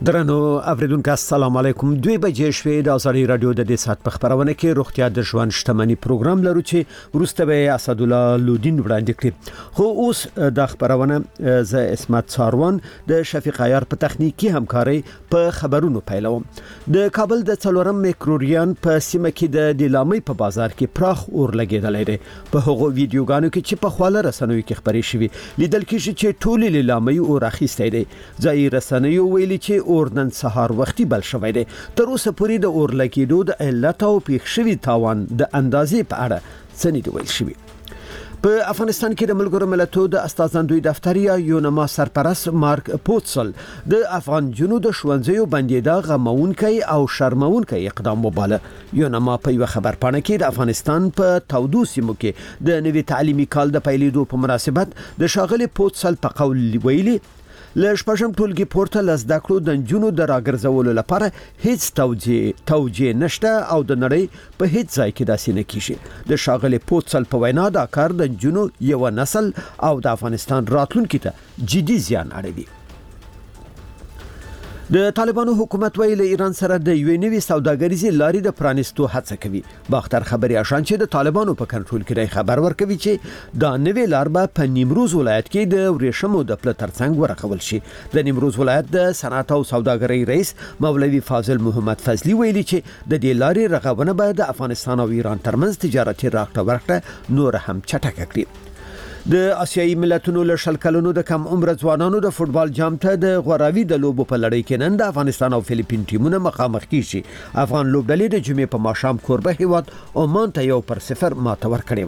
درنو اوریدونکو السلام علیکم 2 بجې شوې د ازادي رادیو د دې سات په خبرونه کې روغتیا د ژوند شتمنۍ پروګرام لرو چې ورسته به اسد الله لودین وړاندې کړي خو اوس د خبرونه ز اسمت ساروان د شفیق عیار په تخنیکی همکاري په خبرونو پیلوم د کابل د څلورم میکروریان په سیمه کې د لامي په بازار کې پراخ اور لګیدل دی په هغو ویډیوګانو کې چې په خواله رسنوي کې خبري شوي لیدل کېږي چې ټول لامي اور اخیسته دي ځای رسنوي ویلي چې اور نن سهار وختي بل شوی دی تر اوسه پورې د اور لګیدو د علت او پیښ شوی تاوان د اندازې په اړه څه نه دی ویل شوی په افغانستان کې د ملګرو ملتونو د استازندوی دفتر یا یونما سرپرست مارک پوتسل د افغان جنوب د شونځیو بندیدا غمونکي او شرمونکي اقدام وباله یونما په یو خبر پاڼه کې د افغانستان په تودو سیمو کې د نوي تعلیمي کال د پیلېدو په مناسبت د شاغلي پوتسل په قول ویلي لشپږم ټولګي پورته لزده کړو د جنونو د راګرځولو لپاره هیڅ توجیه نشته او د نړۍ په هیڅ ځای کې داسې نه کیږي د شاغلي پوتسل په وینا دا کار د جنونو یو نسل او د افغانستان راتلونکي ته جدي زیان اړوي د طالبانو حکومت ویل ایران سره د یو نوي سوداګریزي لارې د پرانستو هڅه کوي باختر خبري آشان چې د طالبانو په کنټرول کې خبر ورکوي چې دا نوې لار به په نیمروز ولایت کې د ورېشمو د پل ترڅنګ ورغول شي د نیمروز ولایت د صنعت او سوداګرۍ رئیس مولوي فاضل محمد فضلی ویلي چې د دې لارې رغونه به د افغانستان او ایران ترمنځ تجارتي راکړه ورکړه نور هم چټک کړي د آسیایي ملتونو له شل کلونو د کم عمر ځوانانو د فوتبال جام ته د غوراوي د لوبو په لړۍ کې نن د افغانستان او فلیپین ټیمونه مخامخ کیږي افغان لوبډلې د جمعې په ماښام کوربه هیواد عمان ته 1-0 ماته ورکړې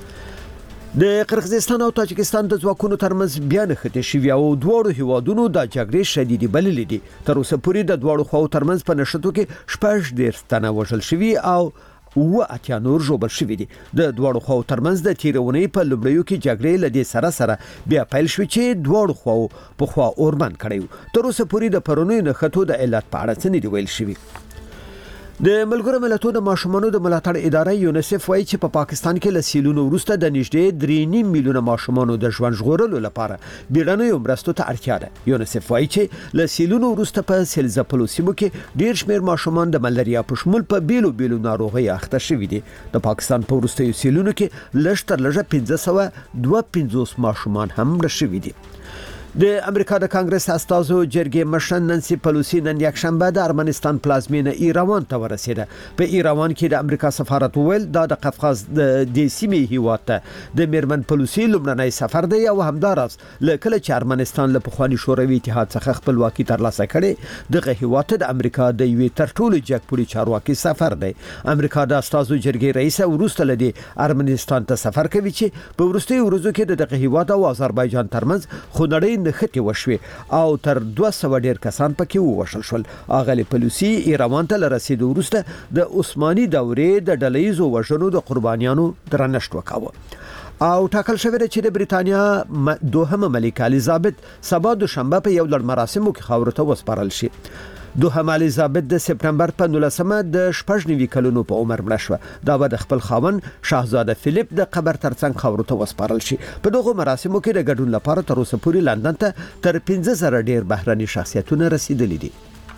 و د قرغیزستان او تاجکستان د ځواکونو ترمنځ بیان خته شوی او دوه هیوادونو د جګړې شدیدي بللې دي تر اوسه پورې د دوه خواو ترمنځ په نشټو کې شپږ ډیر ستنه وژل شوی او اتیا نور جوړ شوی دي د دوه خواو ترمنځ د تیرونې په لوبډیو کې جګړې لدې سره بیا پیل شو چې دوه خواو په خوا اوربند کړیو تر اوسه پورې د پرونی نخټو د علت په اړه څه نه دی ویل شوی د ملګرو ملتونو د ماشومانو د ملاتړ ادارې یونیسف وايي چې په پاکستان کې لسیلونو وروسته د نږدې 3.5 میلیونه ماشومانو د ژوند ژغورلو لپاره بیړنیو مرستو ته اړتیا ده یونیسف وايي چې لسیلونو وروسته په سلزپلو سیمو کې ډیر شمېر ماشومان د ملاریا په شمول په بیلو ناروغي اخته شوي دي د پاکستان په وروستیو سیلونو کې لږ تر لږه 552 ماشومان هم مړه شوي دي د امریکا د کانګرس استازو جرګې مشر نانسي پلوسی نن یکشنبه د ارمنستان پلازمینه ایروان ته ورسېده په ایروان کې د امریکا سفارت ویل د قفقاز د سیمې هیواد ته د میرمن پلوسی لومړنی سفر دی او همدارس لکه چې ارمنستان له پخوانی شوروي اتحاد څخه خپلواکي ترلاسه کړي دغه هیواد ته د امریکا د یوې تر ټولو جګپوړي چارواکي سفر دی امریکا د استازو جرګې رئیس ورسته لدی ارمنستان ته سفر کوي چې په ورستیو ورځو کې دغه هیواد او آذربایجان ترمنځ خونړۍ نخټي وشوي او تر 200 ډیر کسان پکې ووشل شول اغلی پلوسی ایروان ته رسیدو وروسته د عثماني دورې د ډلېزو وژنو د قربانیانو درنښت وکاوه او ټاکل شوی چې د بریتانیا دوهمه ملکه الیزابت سبا دوشنبه په یو لړ مراسمو کې خاورو ته وسپارل شي دوهمه الیزابت د سپتمبر په 19مه د 90 کلونو په عمر مړه شوه دا به د خپل خاوند شاهزاده فلیپ د قبر ترڅنګ خاورو ته وسپارل شي په دغه مراسمو کې د ګډون لپاره تر اوسه پورې لندن ته تر 15000 ډیر بهرني شخصیتونه رسیدلي دي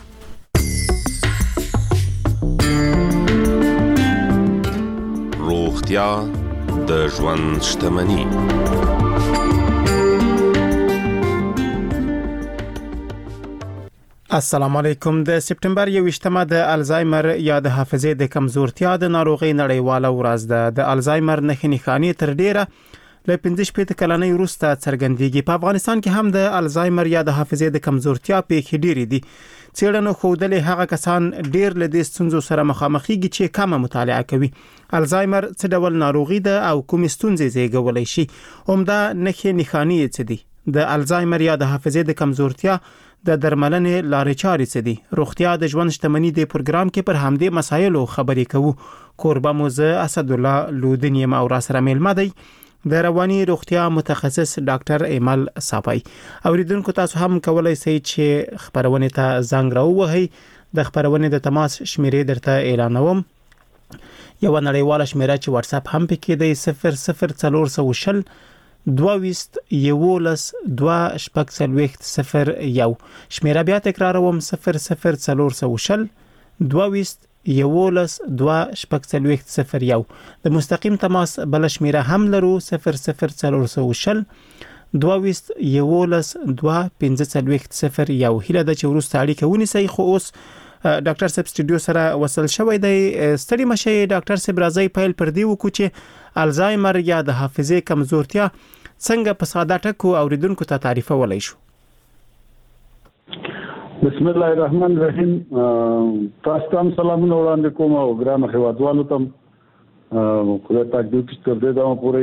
روغتیا د ژوند شتمنۍ السلام علیکم د سپتمبر 21مه د الزایمر یا د حافظې د کمزورتیا د ناروغۍ نړیواله ورځ ده د الزایمر نښې تر ډیره له 15 کلنۍ وروسته څرګندېږي په افغانستان کې هم د الزایمر یا د حافظې د کمزورتیا پیښې ډېرې دي څېړنو ښودلې هغه کسان ډېر له دې ستونزو سره مخامخېږي چې کمه مطالعه کوي الزایمر څه ډول ناروغي ده او کومې ستونزې زیږولی شي عمده نښې څه دي د الزایمر یا د حافظې د کمزورتیا د درملنې لارې چارې څه دي روغتیا د ژوند شتمنۍ د پروګرام کې پر همدې مسایلو خبرې کوو کوربه مو زه اسد الله لودین یم او را سره مېلمه دی د رواني روغتیا متخصص ډاکټر ایمل صافی اوریدونکو تاسو هم کولای شئ چې خبرونه ته زنګ راووهئ د خبرونه د تماس شمیرې درته اعلانوم یو نړیواله شمیره چې واتس اپ هم پکې دی 00410 22112001 شمیره بیا تکراروم 00400 22112001 د مستقیم تماس بل شمیره هم لرو 00400 22112001 هله د چورست اړیکه ونیسي خو اوس ډاکټر صاحب سټوډیو سره وصل شوی دی. ستړي مشه ډاکټر صاحب راځي پیل پر دی وکړو چې الزایمر یا د حافظې کمزورتیا څنګه په ساده ټکو اوریدونکو ته تعریف ولای شو. بسم الله الرحمن الرحیم. تاسو ته سلامونه وړاندې کوم او ګرام هیوادوالو ته خدای پاک دې تر دې دا پورې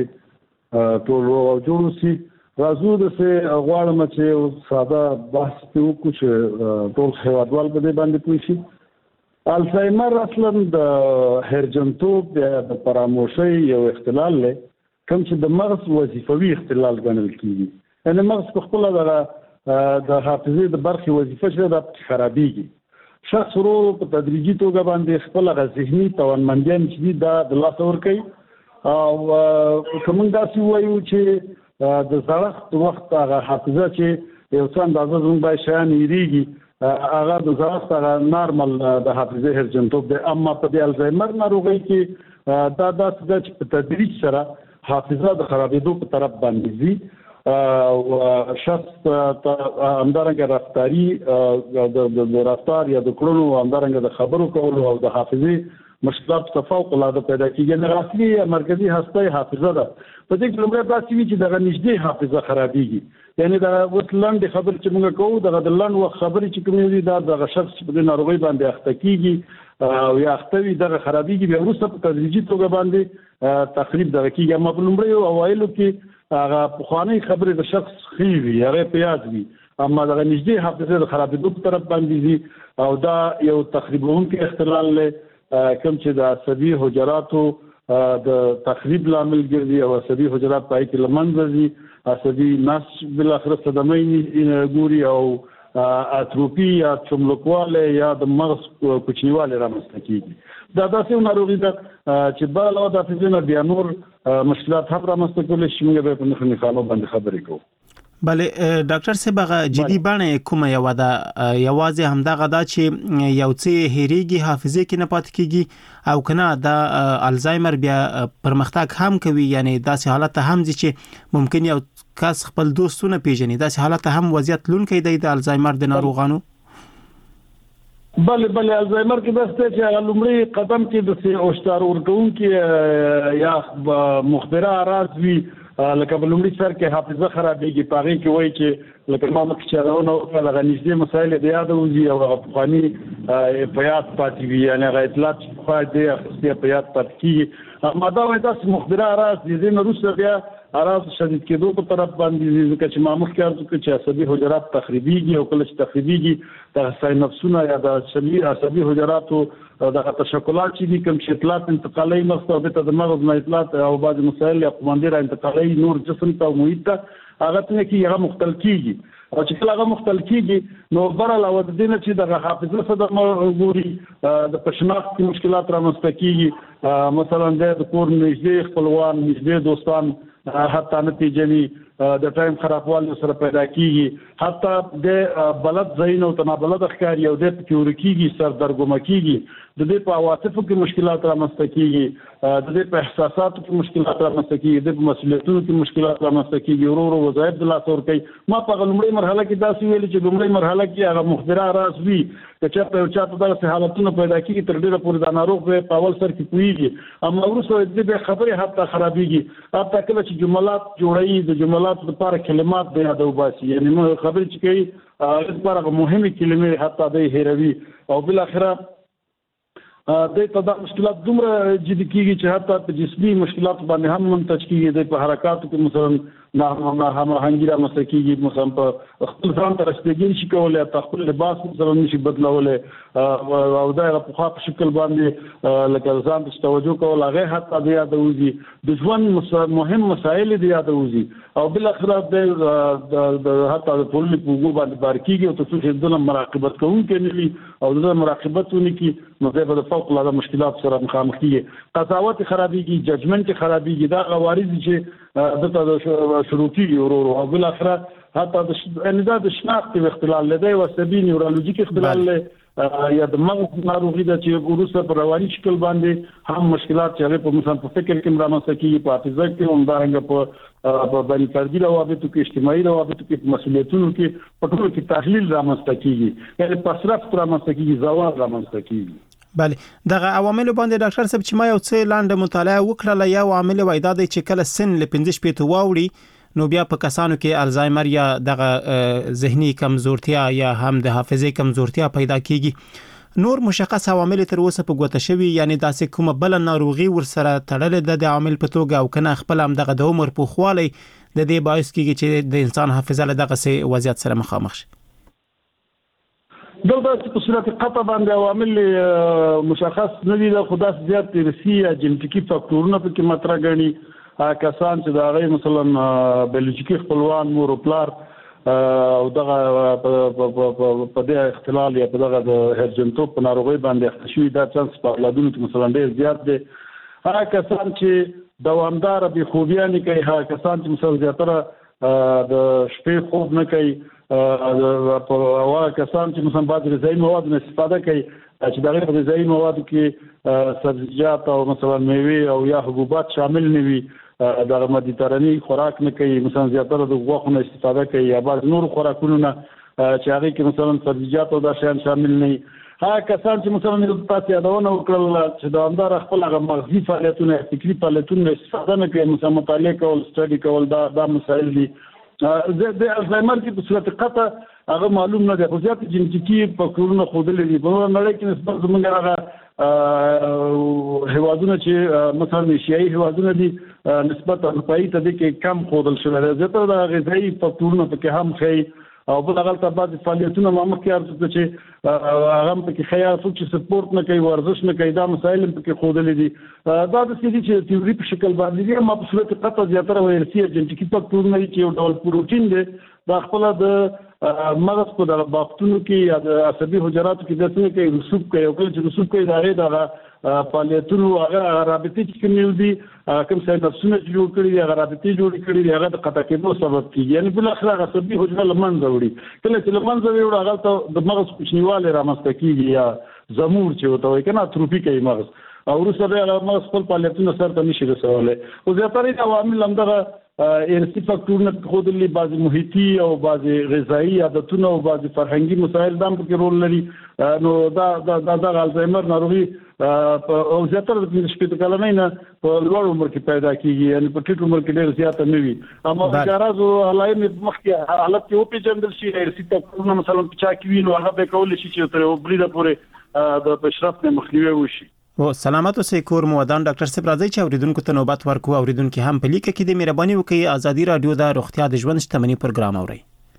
ټول او جوړ شي. راځو د څه غواړم چې ساده بحث وکړو چې ټول هیوادوال په دې باندې پوه شي. الزایمر اصلا د هرجنتوب د فراموشۍ یو اختلال دی کوم چې د مغز وظیفوي اختلال ګڼل کیږي. یعنی مغز په خپل د حافظې د برخې وظیفه چې د خرابېږي. شخص ورو په تدریجي توګه باندې خپل ذهني توانمندي چې د لاس ورکوي او کوم داسې وایو چې د زړښت وخت هغه حافظه چې یو څه اندازه زموږ به شیان یریږي هغه د زړښت هغه نارمل د حافظې هرجنتوب دی. اما په دې الزایمر ناروغۍ کې دا داسې ده چې په تدریج سره حافظه د خرابېدو په طرف باندې ځي او شخص همدارنګه رفتاري د رفتار یا د کړنو همدارنګه د خبرو کولو او د حافظې مشکلات تفاوت العاده پیدا کیږي. نه اصلي مرکزي هسته حافظه ده. په دې کې لومړی داسې وي چې دغه نږدې حافظه خرابېږي. یعنی دا اوس لاندې خبرې چې موږ کوو دغه د لاندې وخت خبرې چې کومې دي دا دغه شخص په دې ناروغۍ باندې اخته کیږي او یا اخته وي دغه خرابېږي بیا وروسته په تدریجي توګه باندې تخریب دغه کیږي. اما په لومړیو اوایلو کې هغه پخوانۍ خبرې د شخص ښې وي هغې په یاد وي اما دغه نږدې حافظې د خرابېدو په طرف باندې ځي او دا یو تخریبونکی اختلال دی کوم چې د عصبي حجراتو د تخریب لامل ګرځي او عصبي حجرات پای کې لمنځه ځي. عصبي نسج بل اخر صدمه ګوري او اتروفي یا چملکواله یا د مغز کوچنیواله رامنځته کیږي. دا داسې ناروغي ده چې بل علاوه د حافظې بیا نور مشکلات هم رامنځته کولی شي. موږ به په نښانو باندې خبرې کوو. بله ډاکټر صاحب هغه جدي بڼه کومه یو ده یوازې همدغه دا چې یو څه هېریږي حافظې کې نه پاتې کیږي او کنه دا الزایمر بیا پرمختګ هم کوي. یعنی داسې حالت هم دي چې ممکن یو کس خپل دوستونه پیژني داسې حالت هم وضعیت لونکي دی د الزایمر د ناروغانو. بله الزایمر کې داسته چې لومړی قدم کې د اوشتار ورکوونکي یا مخبره اراز وي لکه په لومړي سر کې حافظه خرابېږي. په هغې کې وایي چې لکه ما مخکې چې هغه دغه نږدې مسایل د یاده وځي او هغه پخواني په یاد پاتې وي. یعنې هغه اطلاعات چې پخوا دی اخیستې په یاد پاتې کېږي. اما دا وایي داسې مخبره اراز دي. دې نه وروسته بیا اراز شدید کېدو په طرف باندې ځکه چې ما مخکې عرض وکړو چې عصبي حجرات تخریبېږي او کله چې تخریبېږي دغه ساینپسونه یا د عصبي حجراتو دغه تشکلات چې دي کوم چې اطلاعات انتقالي مغز ته د مغز نه اطلاعات او بعض مسایل یا قوماندې را انتقالي نور جسم ته او محیط ته هغه څنګه کې هغه مختل کېږي او چې کله هغه مختل کېږي نو بر علاوه د دې نه چې دغه حافظه صدمه ګوري د پشناخت کې مشکلات رامنځته کېږي. مثلا د کور نږدې خپلوان نږدې دوستان حتی نتیجنی د ټایم خرابوالي سره پیدا کیږي. حتی د بلد ځایونو ته نابلد ښکاري او د پکې کیږي سردرګمه کیږي. د دې په عواطفو کې مشکلات رامنځته کیږي. د دې په احساساتو کې مشکلات رامنځته کیږي. د مسؤلیتونو کې مشکلات رامنځته کیږي. ورو وظایف د لاس ورکوي. ما په لومړۍ مرحله کې داسې ویل چې لومړۍ مرحله کې هغه مخبره راز وي چې چاته دغه حالتونه پیدا کیږي تر ډیره پورې د ناروغ په اول سر کې پوهیږي. اما وروسته د دې خبرې حتی خرابېږي. حتی کله چې جملات جوړوي د جملات لپاره کلمات د یادو باسي. یعنی خبرې چې کوي لپاره مهمه کلمې حتی د هېروي او بل اخره د تدا مشکلات دومره جدي کیږي چې حتی په جسمي مشکلات باندې هم منتج کیږي. د په حرکاتو کې مثلا هماهنګي رامنځته کیږي. مثلا په خپل ځان ته رسیدګي نشي کولی خپل لباس مثلا نشي بدلولی او دا په خاص شکل باندې لکه ځان ته توجه کول هغه حتی د یاد وځي. د ژوند مهم مسایل د یاد وځي او بل اخر د حتی د ټولنې په وګړو باندې بار کیږي او تاسو چې د مراقبت کوونکي نه وي او د مراقبت ونکي نو د فوق العاده مشکلات سره مخامخ کیږي. قضاوت خرابېږي، ججمنت خرابېږي، دا غوارض چې د شروع کیږي ورو او بل اخره حتی د شناخت اختلال لدی او عصبي نیورولوژیک اختلال له یا د مغز ناروغي د چې وروسته په رواني شکل باندې هم مشکلات چې هغه په مثلا په فکر کې رامنځته کیږي، په حافظه کې هم دارنګه په بني فردي روابطو کې، اجتماعي روابطو کې، مسؤلیتونو کې، په ټولو کې تحلیل رامنځته کیږي، یعنی پسرفت رامنځته کیږي، زوال رامنځته کیږي. بله دغه عوامل باندې ډاکټر صاحب چې ما یو څه لاندې مطالعه وکړه، یو عامل وای دا دی چې کله سن ل 15 پیته واوړي نو بیا په کسانو کې الزایمر یا دغه ذهني کمزورتیا یا هم د حافظه کمزورتیا پیدا کیږي. نور مشخص عوامل تر اوسه په ګوته شوی، یعنی داسې کومه بل ناروغي ورسره تړلې د عامل په توګه او کنه خپل هم دغه د عمر په خواله د دې باعث کیږي چې د انسان حافظه له دغه سي وضعیت سره مخامخ شي. دلته په صورت قطع باندې عوامل مشخص نه دي، د خدا زیات ارثي یا جنټیکي فاکتورونه په کې مطرح غني. کسان چې دا غي مثلا بیولوژیکي خپلوان مور او پلار او دغه په دې اختلال یا په دغه د هرجنټوب په ناروغي باندې اخته شوی، دا چانس په اولادونو کې مثلا ډیر زیات دي. هغه کسان چې دوامدار بې خوبیانه کوي، هغه کسان چې مثلا زیاتره د شپې خوب نه کوي، هغه کسان چې مثلا بعض غذایی مواد نه استفاده کوي چې دغه په غذایی موادو کې سبزیجات او مثلا میوه او یا حبوبات شامل نه وي، د مدیتراني خوراک نه کوي، مثلا زیاتره د غوښې نه استفاده کوي یا بعض نور خوراکونو نه چې هغه کې مثلا سبزیجات او دا شیان شامل نه وي. هغه کسان چې مثلا تاسو یادونه وکړل چې د اندار خپل هغه مغزي فعالیتونه، فکری فعالیتونه استفاده نه کوي، مثلا مطالعه کول، سټډي کول، دا مسائل دي. د الزایمر کې په صورت قطع هغه معلوم نه دی، خو زیات جنټیکي فاکتورونه خوندل دي. په نړۍ کې نسبت زموږ هغه هیوادونه چې مثلا ایشیایي هیوادونه دي نسبت اروپایي ته د کې کم خوندل شوی دی. زیاتره د غذایی فاکتورونه په کې هم خي او بل هغه ته بعد فعالیتونه مخکې ارزو چې هغه په کې خیال څوک چې سپورت نه کوي، ورزش نه کوي، دا مسایل په کې خوندل دي. دا د سړي چې تیوري په شکل باندې ما په صورت قطع زیاتره ویرسي جنټیکي فاکتورونه چې یو ډول پروتین دی، دا خپل د مغز په دغه بافتونو کې یا د عصبي حجراتو کې د څه کې رسوب کوي، او کله چې رسوب کوي دا فعالیتونو هغه رابطې چې کوم دي، کوم څه نفسونه جوړ کړي دي، هغه رابطې جوړ کړي دي، هغه د قطع کېدو سبب کیږي. یعنی بل اخر هغه عصبي حجره لمنځه وړي، کله چې لمنځه وړي هغه ته د مغز کوچنیواله رامنځته کیږي یا زمور چې وته وي کنه اتروفي کوي مغز، او وروسته هغه مغز خپل فعالیتونه سره نشي رسولای. او زیاتره عوامل همدغه ارثي فاکتورونه خودلي، بعضي محیطي او بعضي غذایی عادتونه او بعضي فرهنګي مسایل هم پکې رول لري. نو دا الزایمر ناروغي او زیاتره د شپږ کلنۍ نه په لوړ عمر کې پیدا کیږي، یعنی په ټیټ عمر کې ډېر زیات نه وي. اما جارازو علایم مخکې حالت کې او پیژندل شي، ارثي فاکتورونه مثلا په چا کې وي نو هغه به کول شي چې تر بریده پورې د پیشرفت نه مخنیوي وشي. او سلامت اوسئ کور مودان. ډاکټر صاحب راځي چې اوریدونکو ته نوبت ورکو. اوریدونکو هم په لیکه کې د مهرباني وکړئ ازادي رادیو د روغتیا د ژوند شتمنۍ پروګرام اوري.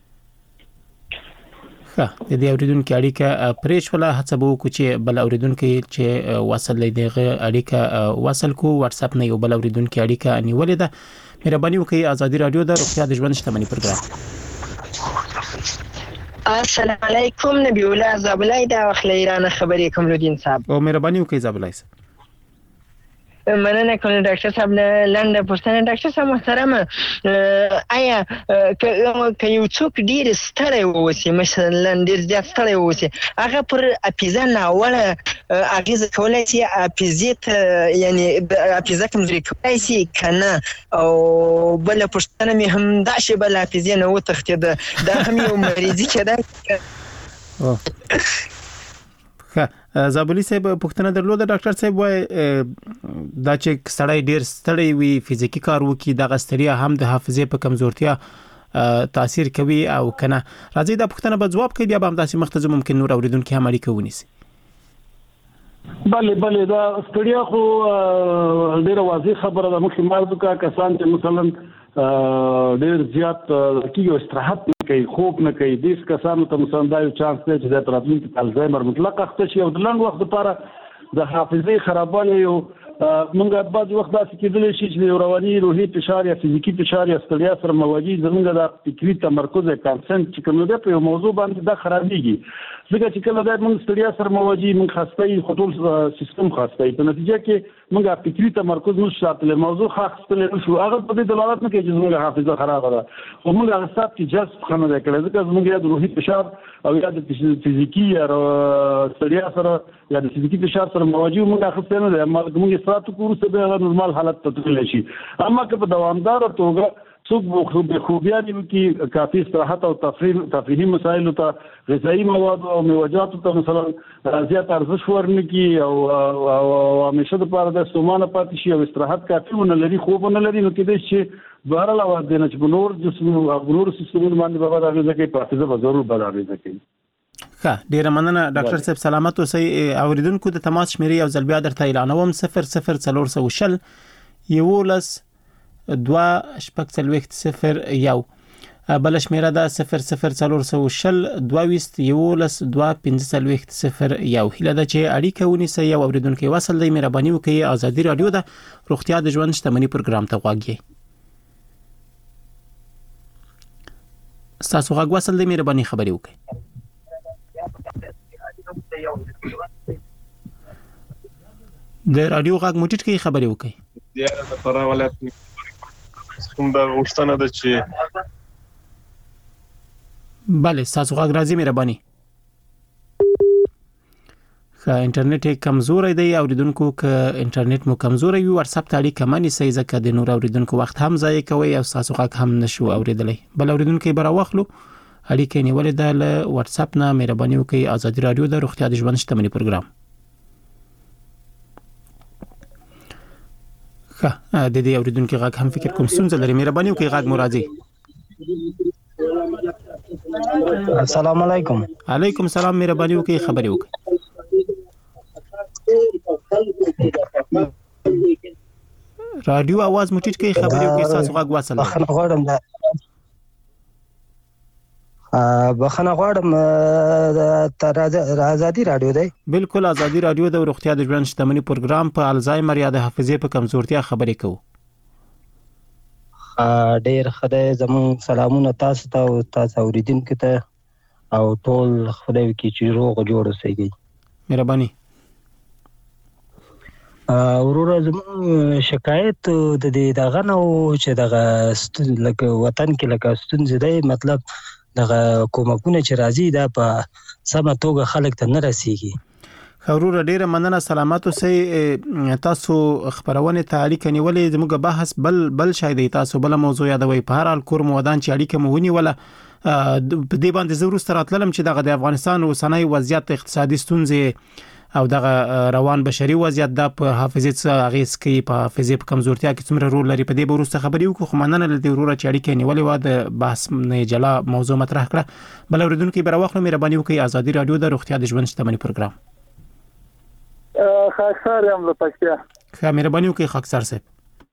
ښه، د دې اوریدونکو اړیکه پرېښوله، هڅه به وکړو چې بل اوریدونکو چې وصل لیدغه اړیکه وصل کو. واتس اپ نه یو بل اوریدونکو اړیکه نیولې ده. مهرباني وکړئ ازادي رادیو د روغتیا د ژوند شتمنۍ پروګرام. السلام علیکم، نبی الله زابلای دا وخت ایران خبرې کوم لودین صاحب. او مهرباني وکړئ زابلای صاحب. مننه کوم ډاکټر صاحب نه لنډه پوښتنه. ډاکټر صاحب محترم، آیا که یو څوک ډیر ستړی ووسی، مثلا ډیر زیات ستړی ووسی، هغه پر اپیزا ناوړه اغیزه کولای شي، اپیزیت یعنی اپیزا کمزوري کولای شي کنه؟ او بل پوښتنه مې هم دا شی بل اپیزا نه وتښتید، دا هم یو مریضي کېده. زابلی صاحب پوښتنه درلوده. ډاکټر صاحب وای دا چې سړی ډیر ستړی وي، فزیکی کار وکي، د غستریا هم د حافظه په کمزورتیا تاثیر کوي او کنه؟ راځي دا پوښتنه به جواب کوي، بیا به هم تاسو مختزه ممکن نور اوریدونکو هم اړیکه ونیسي. بله دا ستړیا خو ډیره واضح خبره ده. مخکې مرزو کا کسان چې مثلا ډیر زیات کیږي، استراحت نه کوي، خوب نه کوي، دیس کسانو ته مثلا دا یو چانس دی چې د راتلونکي الزایمر مطلق اخته شي او د لنډ وخت لپاره د حافظې خرابوالی یو موږ بعض وخت داسې کېدلی شي چې رواني روحي فشار یا فزیکی فشار یا ستړیا سره مواجه زموږ د فکری تمرکز کانسنټ چې کوم دی په موضوع باندې دا خرابېږي ځکه چې کله دا موږ ستړیا سره مواجه موږ خاصتي خطول سیستم خاصتي په نتیجه کې موږ فکری تمرکز نشو ساتل موضوع خاصتل نشو هغه په دې دلالت نه کوي چې زموږ حافظه خراب ده او موږ هغه ثبت کې جذب خنه ده کړل ځکه زموږ د روحي فشار او یا د فزیکی یا ستړیا سره یا د فزیکی فشار سره مواجه موږ خاصتل نه ده موږ ساتو کورسه به نورمال حالت ته تللی شي اما که په دوامدار توګه څوک به خوبیانې کې کافي استراحت او تفریحي مسایل ته غذایی مواد او میوجات ته مثلا زیات ارزښت ورنکړي او همیشه د پاره د ستومانه پاتې شي او استراحت کافي ونه لري خوب نه لري نو کېدای شي بهر علاوه د نه چې نور جسم او نور سیستمونه باندې به راغلي ځکه په حافظه به ضرور بدلږي ښه ډیره مننه ډاکټر صاحب سلامت اوسئ اوریدونکو د تماس شمیرې او ځل بیا درته اعلانوم 00400 11 2 شپږ څلوېښت 01 بل شمیره ده 00400 22 11 2 15 څلوېښت 01 هله ده چې اړیکه ونیسئ او اوریدونکو وصل دی مهرباني وکړئ ازادي رادیو ده روغتیا د ژوند شتمنۍ پروګرام ته غواړئ تاسو غواړئ وصل دی مهرباني خبري وکړئ د رادیو غږ موټیټ کې خبري وکړئ د فراه ولایت څنګه غوښتنه ده چې بله تاسو غږ راځي مهرباني انټرنیټ کمزور دی اوریدونکو ک انټرنیټ مو کمزور وي واتس اپ ته اړیکه مانی سي ځکه د نور اوریدونکو وخت هم ضایع کوي او تاسو غږ هم نشو اوریدلی بل اوریدونکو به راوخلو اړیکه نیولې ده له واتس اپ نه مهرباني وکړئ ازادي رادیو د روغتیا د ژوند شتمنۍ پروګرام د دې اوریدونکو غږ هم فکر کوم ستونزه لري مهرباني وکړئ غږ مو راځي السلام علیکم علیکم السلام مهرباني وکړئ خبري وکړئ رادیو आवाज موټیټ کې خبري وکړئ تاسو غږ واصل بخنه غواړم تر ازادي رادیو دی بالکل ازادي رادیو د روغتیا د ژوند شتمنۍ پروګرام په الزایمر یا د حافظې په کمزورتیا خبرې کوو ډېر خدای زمون سلامونه تاسو ته او تاسو اوریدونکو ته او ټول خدای کی چې روغ جوړ اوسئ مهرباني ورور زمون شکایت د دې دغه نو چې دغه لکه وطن کې لکه ستونزې دی مطلب دغه کومکونه چې راځي دا په سمه توګه خلک ته نه رسیږي خورور ډیره مننه سلامات اوسئ تاسو خبرونه تعلیق نیولې زموږ بحث بل شاید تاسو بل موضوع یادوي په هر حال کور مودان چې اړیکه مو ونیوله په دې باندې زه وروسته راتلم چې دغه د افغانستان اوسنۍ وضعیت اقتصادي ستونزې او دغه روان بشري وضعیت د په حافظې اغیز کوي په حافظې په کمزورتیا کې څومره رول لري په دې وروسته خبرې وکړو خو مننه لدی وروره چې اړیکه نیولې و د بحث نه جلا موضوع مطرح کړه بل اوریدونکو به راوخلو مهرباني وکړئ ازادي رادیو د روغتیا د ژوند شتمنۍ پروګرام خاکسار یم له پکتیا مهرباني وکړئ خاکسار صاحب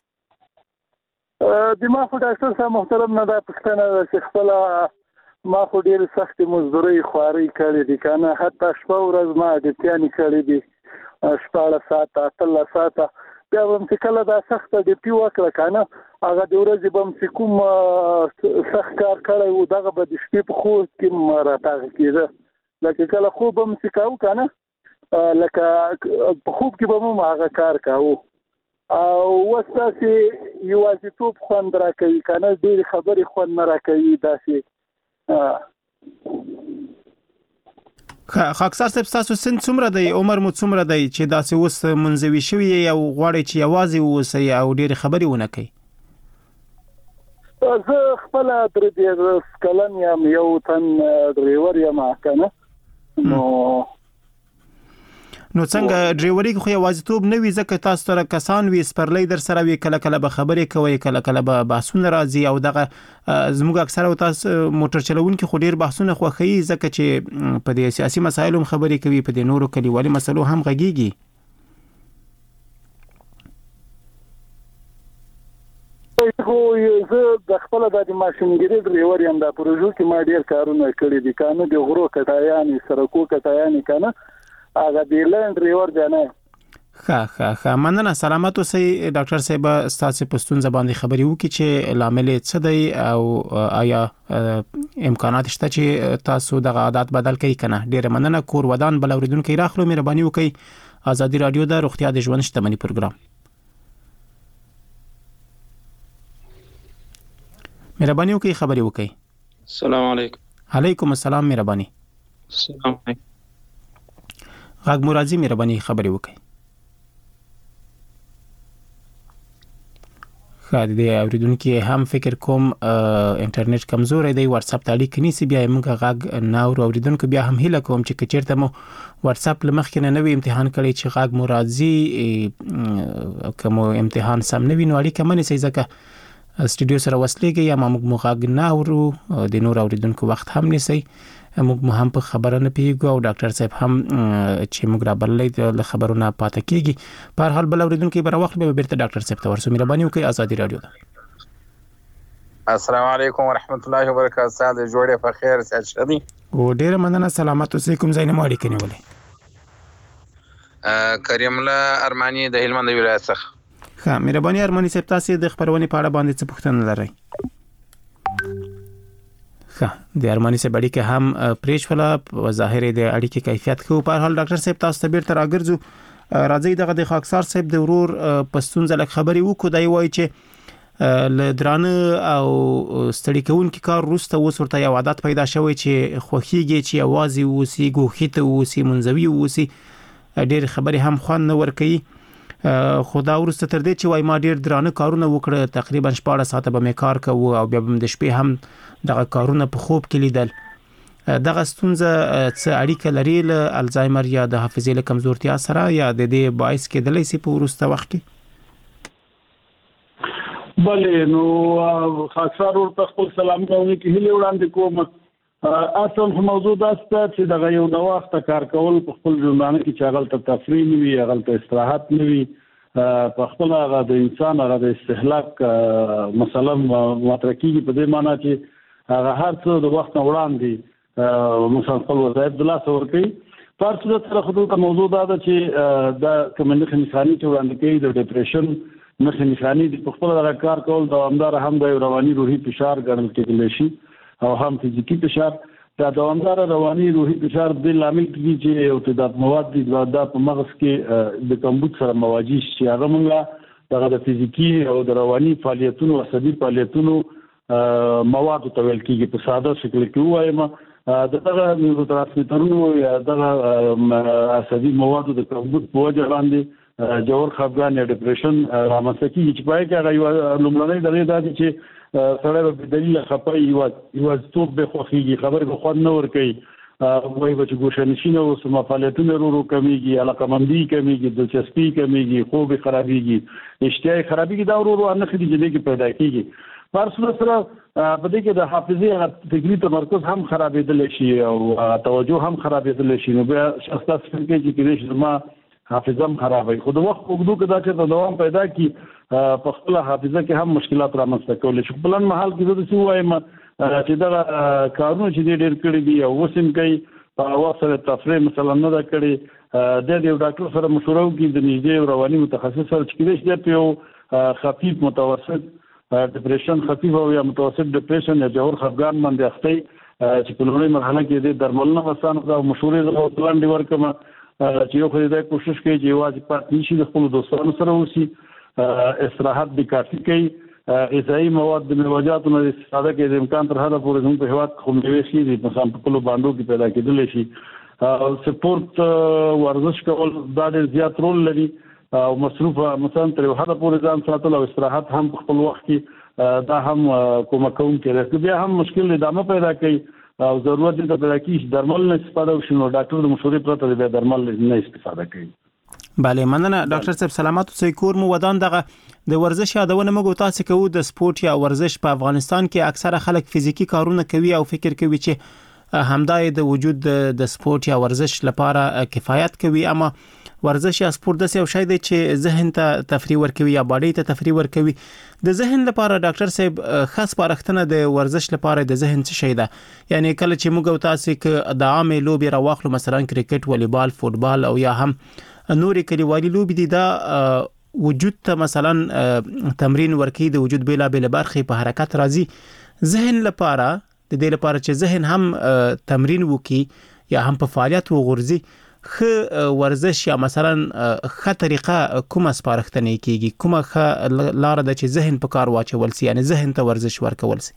دماغ ډاکټر صاحب محترم نه دا پښتنه چې خپل ما خو ډیر سخت مزدوري خواري کړې دي کنه حتی شپه ورځ ما د تیانی کړې دي شپه ساعت 13 ساعت بیا هم چې کله دا سخت د پیو وکړه کنه هغه د ورځې بم چې کوم سخت کار کړی و دغه به د شپې په خو کې مراتغ کېده لکه کله خوب هم چې کاو کنه لکه په خوب کې به مو هغه کار کاو او وساسي یوازیتوب خوند راکوي کنه ډېر خبرې خوند نه راکوي داسې خاکسار صاحب تاسو سن څومره دی عمر مو څومره دی چې داسې اوس منځوي شوی او غواړي چې یوازې اوسئ او ډېر خبرې ونه کوي زه خپل درې کلن یم یو تن ډریور یم کنه نو څنګه ډرایوري خو یوازیتوب نه وي ځکه تاسو سره کسان وي سپرلې در سره وي کله کله به خبرې کوي کله کله به بحثونه راځي او دغه زموږ اکثره تاسو موټر چلوونکي خو ډیر بحثونه خوښي ځکه چې په دې سیاسي مسایلو خبرې کوي په دې نورو کلیوالي مسلو هم غږیږي خو زه د خپل د ماشینګری ډرایور یم د پروژو کې ما ډیر کارونه کړی دي کنه د غرو کټایانې سرکو کټایانې کنه هغه د لند ریور دی نه ښه مننه. سلامات اوسئ ډاکټر صاحب. ستاسو پښتون زبان خبري وکړي چې لامل څه دی او آیا امکانات شته چې تاسو د عادت بدل کړئ کنه. ډیره مننه. کور ودان بل اوریدونکو راخلو مهرباني وکړئ. آزادي رادیو د روغتیا د ژوند شتمنۍ پروګرام. مهرباني وکړئ خبري وکړئ. السلام علیکم. علیکم السلام. مهرباني. السلام علیکم. غږ مرادي مهرباني خبري وکړئ. خاطر دی اوریدونکو هم فکر کوم انټرنیټ کمزوري دی. واتس اپ ته اړیکه نیسی بیا موږ غږ نو اوریدونکو بیا هم هیله کوم چې کچیرته مو واتس اپ لمخکې نه نوې امتحان کړی چې غږ مرادي کوم امتحان سم نه ویني اړیکه منې سي ځکه سټوډیو سره وصلېږي یا موږ غږ نه اورو د نور اوریدونکو وخت هم نسی. موږ هم په خبره نه پیګو او ډاکټر صاحب هم چې موږ را بللې د خبرونه پاتې کیږي. په هر حال بل اوریدونکو به وخت به بیرته ډاکټر صاحب ته ورسو. مهرباني وکړئ. آزادي رادیو ده. السلام علیکم ورحمت الله وبرکاته. سال جوړه په خیر سات شدي او ډیره مننه. سلامات اوسئ. کوم ځای نه مو اړیکه نیولې؟ کریم الله ارمانی د هلمند ولایت څخه. ښه مهرباني ارمانی صاحب تاسو د خبرونې په اړه باندې څه پوښتنه لرئ؟ د ارمانی صاحب اړیکه هم پریشوله ظاهر دی اړیکه کیفیت خو. په هر حال ډاکټر صاحب تاسو ته بیرته راګرځو. راځي دغه د خاکسار صاحب د ورور پښتون ځلک خبري وکړو. دی وایي چې لدرانه او ستړي کوونکی کار روسته وسورته یو عادت پیدا شوی چې خوخيږي چې اوازي وسی ګوخیته وسی منځوي وسی. ډېر خبري هم خوان نه ور کوي. خدا ورسته تر دې چې وای ما ډېر درانه کارونه وکړه. تقریبا 14 ساعته به مې کار کوو او بیا به د شپې هم دغه کارونه په خوب کې لیدل. دغه ستونزه څه اړیکه لري له الزایمر یا د حافظې له کمزورتیا سره یا د دې باعث کېدلی شي په وروسته وخت کې؟ بلې نو خاصار ورته خپل سلام کوي کې هلي وړاندې کوم. اصل موضوع دا ست چې دغه یو د وخت کار کول په خپل ژوند کې چې هغه ته تفریح نه وي هغه ته استراحت نه وي په خپل هغه د انسان هغه د استهلاک مثلا مترکیږي په دې معنی چې هغه هر څه د وخت وړاندې مثلا خپل وظایف د لاس ورکوي. پر څه سره خو د موضوع دا ده چې دا کومه نښانې چې وړاندې کوي د ډیپریشن نښانې د خپل هغه کار کول دوامدار هم د رواني روحي فشار ګڼل کېدلی شي او هم فزیکی فشار. دا دوامدار رواني روحي فشار د لامل کیږي چې ارتداد مواد د په مغز کې د کمبود سره مواجه شي. هغه موږ دغه د فزیکی او د رواني فعالیتونو عصبي فعالیتونو مواد ته ویل کېږي. په ساده شکل کې وایم دغه نیورو ترانسمیټرونو یا دغه عصبي موادو د کمبود په وجه باندې جوړ خفګان یا ډیپریشن رامنځته کېږي چې پای کې هغه لومړنۍ دغه دا چې سره په دلیل خپای یو ستوب به خوخيږي خبر به خو نه ور کوي وای به چې ګوښنشینه او سم فعالیتونه ورو کمیږي علاقمندي کمیږي دلچسپي کمیږي خوب خرابيږي اشتهای خرابيږي دا ورو نه خدي چې پیدا کیږي. پرسونه سره په دې کې د حافظې فکری تمرکز هم خرابېدل شي او توجه هم خرابېدل شي. نو بیا شخص تاسو کې چې ما حافظه هم خرابوي. خو د وخت په اوږدو کې دا چې دوام پیدا کی په خپل حافظه کې هم مشکلات رامنځته کولی شي. بلن محل کې د څه وایم چې دا کارونه چې ډېر کړی دي او وسیم کوي په واسطه تفریح مثلا نه دا کړی د یو ډاکټر سره مشوره وکړي د نږدې رواني متخصص سره چې کېږي یو خفیف متوسط ډیپریشن خفیف او یا متوسط ډیپریشن یا جوړ خفګان باندې اخته چې په لومړۍ مرحله کې د درملنه وسانه او مشورې او پلان دی ورکمه چې یو خو دې کوشش کوي چې واځي پات نشي د خپل دوستانو سره وسی استراحت د کافي کوي غذایی مواد د میوه‌جاتو نه استفاده کوي د امکان تر حده پورې زموږ په هیواد کې خوندوي شي د مثلا په کلو باندې کې پیدا کېدل شي. سپورت ورزش کول دا ډېر زیات رول لري او مصروف مثلا تر حده پورې ځان ساتل او استراحت هم په خپل وخت کې دا هم کومک کوي. بیا هم مشکل ادامه پیدا کوي او ضرورت دې ته پیدا کیږي درمل نه استفاده وشي. نو ډاکټر د مشورې پرته د درمل نه استفاده کوي. بله مننه ډاکټر صاحب. سلامات اوسئ. کور مو ودان. دغه د ورزش یادونه موږ تاسو کوو د سپورت یا ورزش په افغانستان کې اکثره خلک فزیکی کارونه کوي او فکر کوي چې همدای د وجود د سپورت یا ورزش لپاره کفایت کوي. اما ورزش یا سپورت د څه شی دی چې ذهن ته تفریح ورکوي یا باډي ته تفریح ورکوي. د ذهن لپاره ډاکټر صاحب خاص پارښتنه د ورزش لپاره د ذهن څه شی ده؟ یعنی کله چې موږ تاسو کې د عامه لوبي راوخلو مثلا کرکټ والیبال فوتبال او یا هم نورې کلیوالي لوبې دي دا وجود ته مثلا تمرین ورکړي د وجود بیلا بیل برخې په حرکت راځي ذهن لپاره د دې لپاره چې ذهن هم تمرین وکړي یا هم په فعالیت وغورځي خ ورزش یا مثلا خ طریقه کومه سپارښتنه کیږي کومه خ لار د چې ذهن په کار واچول سي یعنی ذهن ته ورزش ورکول سي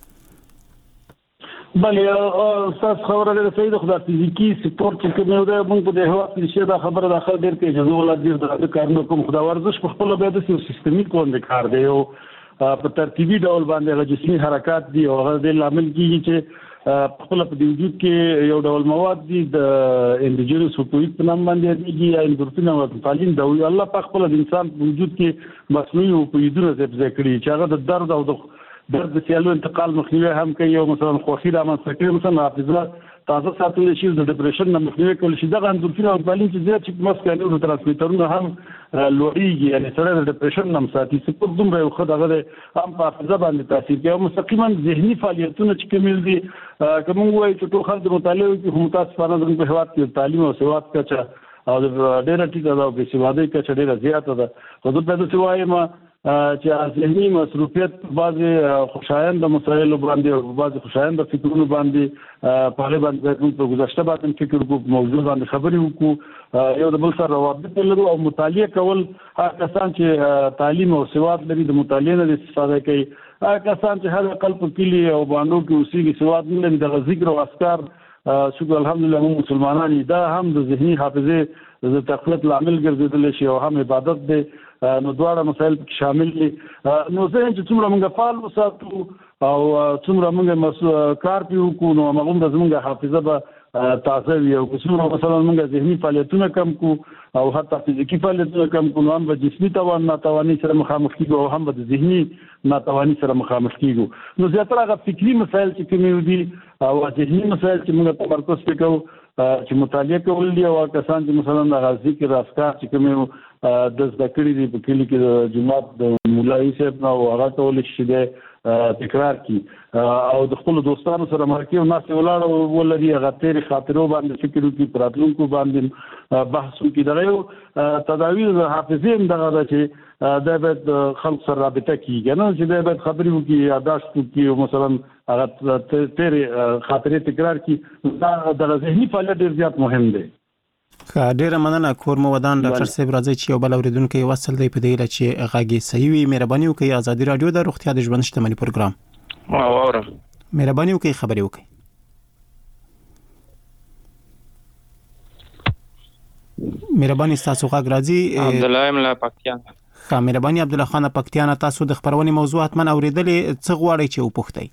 بله تاسو خبره ده صحیح ده خو د فزیکی سپورت چې کوم یو ده موږ په دې هوا کې چې دا خبره داخل ډیر کې اجازه ولا ډیر د کارونو کوم خدا ورزش په خپل به د سیستمیک کوم کار دی او په ترتیبي ډول باندې جسمي حرکات دي او هغه د لامل کیږي چې خپل په وجود کې یو ډول مواد دي د انډیجنس اوپوئټ په نام باندې دي یا اندورفین او تعلیم دا الله په خپل د انسان په وجود کې مصنوعي اوپوئټونه ذکر کړي چې هغه د درد او د درد سیالو انتقال مخنیوي هم کوي او مثلا خوښي رامنځته کوي مثلا حافظه تازه ساتل شي د ډیپریشن نه مخنیوي کول شي دا اندورفین او تعلیم چې زیات چې مسکانو د ترانسمیټرونو هم لوړیږي یعنی سره د ډیپریشن نه ساتي سپورت دومره یو خدای غره هم په حافظه باندې تاثیر کوي او مستقیما ذهني فعالیتونه چې کومل دي کوم وایي چې ټول خلک مطالعه کوي هم تاسو په په هواد کې تعلیم او سواد کچه او د ډیره ټیټه ده او په سوادي کچه ډیره زیاته ده خو د په دې وایم چې ذهني مصروفیت بعضی خوشایند مسایل باندې او بعضی خوشایند فکرونو باندې په اړه باندې موږ په گذشته باندې فکر کوو موضوع باندې خبرې وکړو یو د بل سره روابط لرو او مطالعه کول هغه کسان چې تعلیم او سواد لري د مطالعه نه استفاده کوي هغه کسان چې هر عقل په کلی او باندې کې اوسېږي سواد نه لري د ذکر او اذکار شکر الحمدلله موږ مسلمانان دا هم د ذهني حافظه د تقویت لامل ګرځیدل شي او هم عبادت دی نو دواړه مسایل شامل دي نو زه چې څومره موږ فعال وساتو او څومره موږ کار پیو کو نو موږ د زموږ حافظه به تازه وي او څومره مثلا موږ ذهني فعالیتونه کم کو او حتی فزیکی فعالیتونه کم کو نو هم به جسمي ناتواني سره مخامخ کیږو او هم به ذهني ناتواني سره مخامخ کیږو نو زیاتره هغه فکری مسایل چې کوم دي او ذهني مسایل چې موږ تمرکز وکړو چې مطالعه کول دي او کسان چې مثلا د ذکر افکار چې کوم د ذکرې دی په کلی کې د جماعت د مولای صاحب نو هغه ټول شي د تکرار کی او د خپل دوستانو سره مرکه او ناس ولاړ ولري هغه تیر خاطرو باندې فکر وکړي پراتلونکو باندې بحث وکړي دغه تداوی د حافظې دغه چې د به خلک سره رابطه کیږي نه چې د به خبرې وکړي یاداشت وکړي مثلا هغه تیر خاطرې تکرار کی دا د ذهني فعالیت ډیر زیات مهم دی ډیره مننه کور مو ودان ډاکټر صاحب راځي چې یو بل اوریدونکو وصل دی په دې لاره چې غاګي صحیح وي مهرباني وکړئ ازادي رادیو د روغتیا د ژوند شتمنۍ پروګرام اورم مهرباني وکړئ خبرې وکړئ مهرباني تاسو غاګ راځي عبد الله ملا پکتیان مهرباني عبد الله خان پکتیان تاسو د خبرونې موضوع حتما اوریدلې څه غواړئ چې وپوښتئ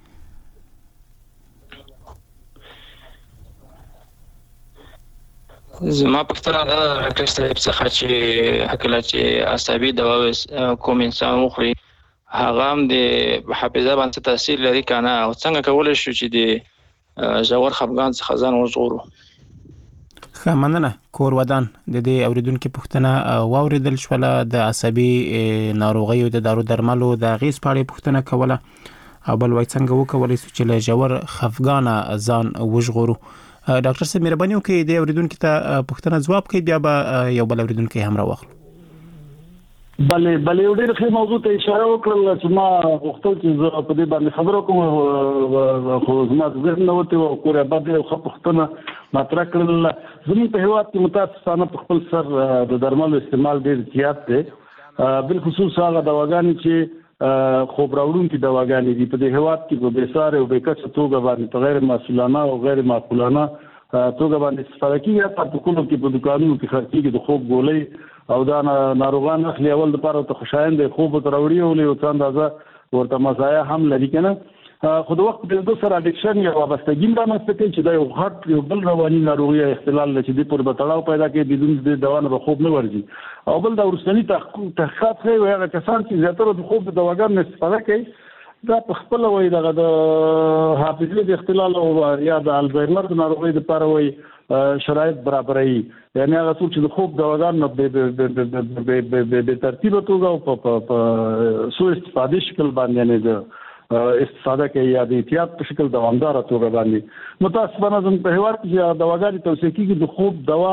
زما پښتنه دا ډاکټر صاحب څخه چې حکله چې عصبي دوا کوم انسان وخوري هغه هم د حافظه باندې تاثیر لري کنه او څنګه کولای شو چې د ژور خپګان څخه ځان وژغورو مننه کور ودان د دې اوریدونکو پښتنه واوریدل شوله د عصبي ناروغیو د دارو درملو د غیس پاړې پښتنه کوله او بل وای څنګه وکولای شو چې له ژور خپګان ځان وژغورو ډاکټر صاحب مهرباني وکړئ د اوریدونکو ته پوښتنه ځواب کړئ بیا به یو بل اوریدونکو هم راوخلو بله یو ډېر ښه موضوع ته اشاره وکړل چې ما غوښتل چې زه په دې باندې خبرې کوم خو زما ذهن نه وته او کور باندې یو ښه پوښتنه مطرح کړل زموږ په هېواد کې متاسفانه په خپل سر د درملو استعمال ډېر زیات دی بالخصوص هغه دواګانې چې خوب راوړونکي دواګانې دي په دې هېواد کې په بېسارې او بېکچه توګه باندې په غیر مسؤلانه او غیر معقولانه توګه باندې استفاده کیږي په کولو کې په دکانونو کې خرڅېږي د خوب ګولۍ او دا ناروغان اخلي اول د پاره ته خوشایند خوب ته راوړي او له څه اندازه ورته مزایا هم لري کنه خو د وخت په دوه سره اډیکشن یا وابستګي رامنځته کوي چې دا یو غټ یو بل رواني ناروغي اختلال لري چې د پر بتړاو پیدا کوي بدون د دوا نه خوب نه ورځي او بل دا ورسنی تحقیقات کوي هغه کسان چې زیاتره د خوب د دواګانو استفاده کوي دا په خپل وای دغه د حافظې د اختلال او یا د الزایمر د ناروغۍ لپاره وای شرایط برابرای یعنی هغه څوک چې د خوب دواګانو به ترتیب توګه او په سو استفاده شکل باندې نه ده استفاده کوي یا د احتیاط په شکل دوامدار توګه باندې متاسفانه زموږ په هېواد کې دواګانې توصیه کیږي د خوب دوا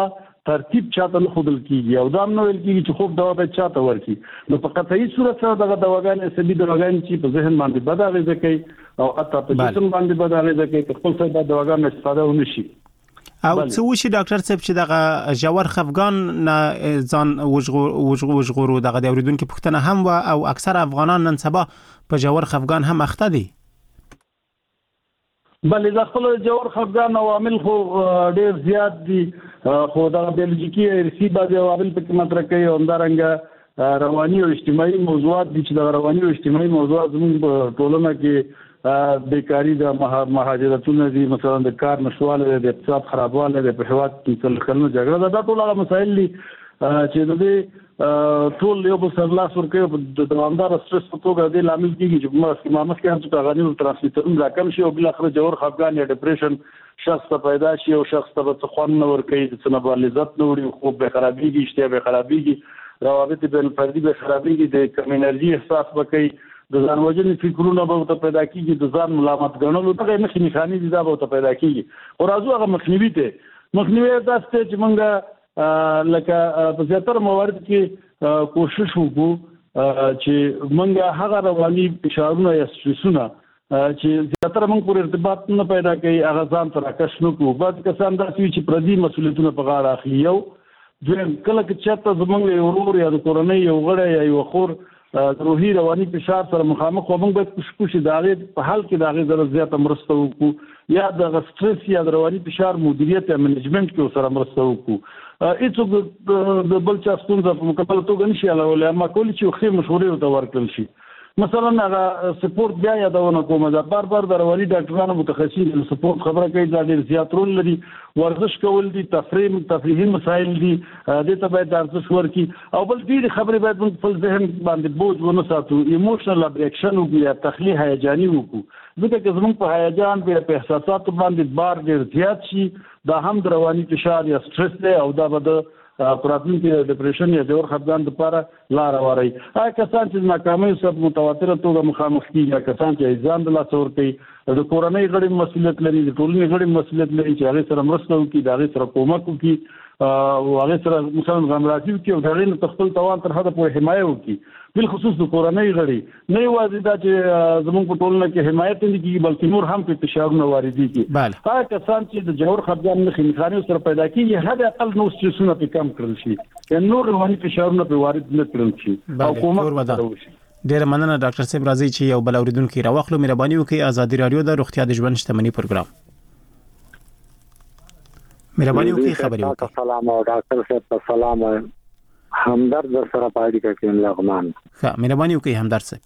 ترتیب چاته نه خودل کیږي او دا نو ویل کیږي چې خوب دوا به چاته ورکی نو په قطعي صورت سره دغه دواګانې سبي دواګانې چې په ذهن باندې بد اغیزه کوي او حتی په جسم باندې بد اغیزه کوي که خپل څه د دواګانو استفاده ونشي او څه وشي ډاکټر صاحب چې دغه جوړ خفقان نه ځان وژغورو دغه د اوریدونکو پوښتنه هم و او اکثر افغانان نن سبا په جوړ خفقان هم اخته دي بلې د خپل جوړ خفقان عوامل خو ډېر زیات دي خو دا بیولوژیکي ارثي بعض عوامل په کې مطرح کوي او همدارنګه رواني او اجتماعي موضوعات دي چې د رواني او اجتماعي موضوعات زموږ په ټولنه کې بیکاری د مهاجرتونه دي مثلا د کار نشواله د اقتصاد خرابواله د په هواد کې کلنو جګړه دا ټول هغه مسایل دي چې د دې ټول یو بل سره لاس ورکوي د دوامدار سټرس په توګه د لامل کیږي چې ماسک هم چې غنیو ترانسمیټرونه راکم شي او بل اخر جوړ خفګان یا ډیپریشن شخص ته پیدا شي او شخص ته څه خوان نه ورکوي چې نه بل لذت نه وړي خوب به خرابيږي اشتها به خرابيږي روابط بین فردي به خرابيږي د کم انرژي احساس وکړي د ځان وژنې فکرونه به ته پیدا کیږي د ځان ملامت ګڼلو دغه مخنی خاني دي دا به ته پیدا کیږي او راځو هغه مخنیوي داسته چې موږ لکه په زیاتره موارد کې کوشش وکړو چې موږ هغه رواني فشارونه یا سترسونه چې زیاتره موږ پر ارتباط نه پیدا کوي هغه ځان تر راکش نه کوو بعض کسان داسې چې پردي مسؤلیتونه په غاړه اخلي یو دویم کله چې چاته زموږ یو ورور یا د کورنۍ یو غړی یا یو خور د روحي رواني فشار سره مخامخ و موږ باید کوشش د هغې په حال کې د هغې سره زیاته مرسته وکړو یا د سټرس یا د رواني فشار مدیریت یا منیجمنټ کې سره مرسته وکړو هیڅوک د بل چا ستونزه په مکمل توګه نشي حلولی اما کولی چې ښې مشورې ورته ورکړل شي مثلا هغه سپورت بیا یادونه کوم دا بار د رواني ډاکټرانو متخصصین د سپورت خبره کوي دا ډېر زیات رول لري ورزش کول دي تفریحي مسایل دي د ته باید ارزښت ورکړي او بل ډېرې خبرې باید موږ خپل ذهن باندې بوج ونه ساتو ایموشنل ابریکشن وکړو یا تخلیه هیجاني وکړو ځکه چې زموږ په هیجان په احساساتو باندې بار ډېر زیات شي دا هم د رواني فشار یا سټرس دی او دا به د پراتین کې ډیپریشن یا جوړ خفګان لپاره لار واري هغه کسان چې ناکامۍ سره متواتره توګه مخامخ کیږي کسان چې ځان د لاس ور کوي د کورنۍ غړي مسؤلیت لري د ټولنې غړي مسؤلیت لري چې هغه سره مرسته وکړي دا هغه سره کومک وکړي او هغه سره مثلا غمراتي وکړي او هغه نه خپل توان تر حده پورې حمایت وکړي بل خصوص د کورنۍ غړي نه یوازې دا چې زموږ په ټولنه کې حمایت نه کیږي بلکې نور هم په فشارونه واردېږي هغه کسان چې د جوړ خفګان نه خنخاني سره پیدا کیږي هغه اقل نو سترسونه په کم کړل شي یا نور رواني فشارونه په وارد نه کړل شي او کومک وشي ډیر مننه ډاکټر صاحب راځي چې یو بل اوریدونکو راوخلو مهرباني وکړئ ازادي رادیو د روغتیا د ژوند شتمنۍ پروګرام مهرباني وکړئ خبري وکړئ سلام او ډاکټر صاحب سلام همدرد در سره پاړی کې لغمان ښه مهرباني وکړئ همدرد صاحب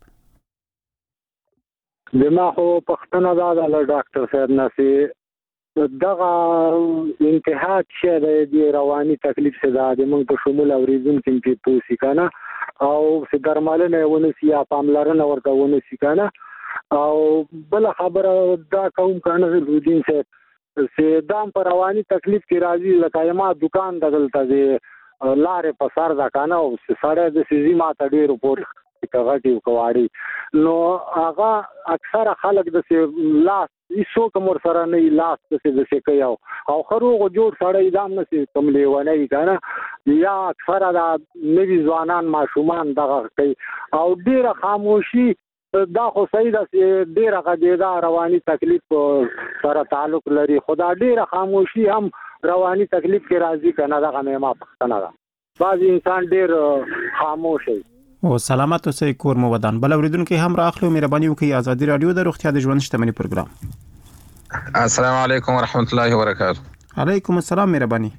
دما خو پښتنه دا د ډاکټر صاحب نسی دغه انتها چې د رواني تکلیف څخه د موږ په شمول اوریدونکو کې توصي کنه او چې درملنه ونسی یا پاملرنه ورته ونسی کنه او بل خبره دا کوم کنه رودین چې دام پر رواني تکلیف کې راځي لکه ما دکان دغلته لارې په سر دا کنه او سړی د سيزي ماته ډېر پورې کغټي کوواړي نو هغه اکثر خلک د لاس ایسو کومر سره نه لاس د څه کوي او خروغ جوړ سړی دام نه کوم لیونه کنه یا اکثر دا نوی ځوانان ماشومان دغه کوي او ډېر خاموشي دا خو صحیح ده چې ډېر غږیدا رواني تکلیف سره تعلق لري خدا ډېر خاموشي هم رواني تکلیف کې راځي کنه دا غنه ما پښتنه ده بعض انسان ډېر خاموش وي او سلامت اوسئ کور مو ودان بل اوریدونکو هم راخلو مهرباني وکړئ ازادي رادیو د روغتیا د ژوند شتمنۍ پروګرام السلام علیکم ورحمت الله وبرکاته علیکم السلام مهرباني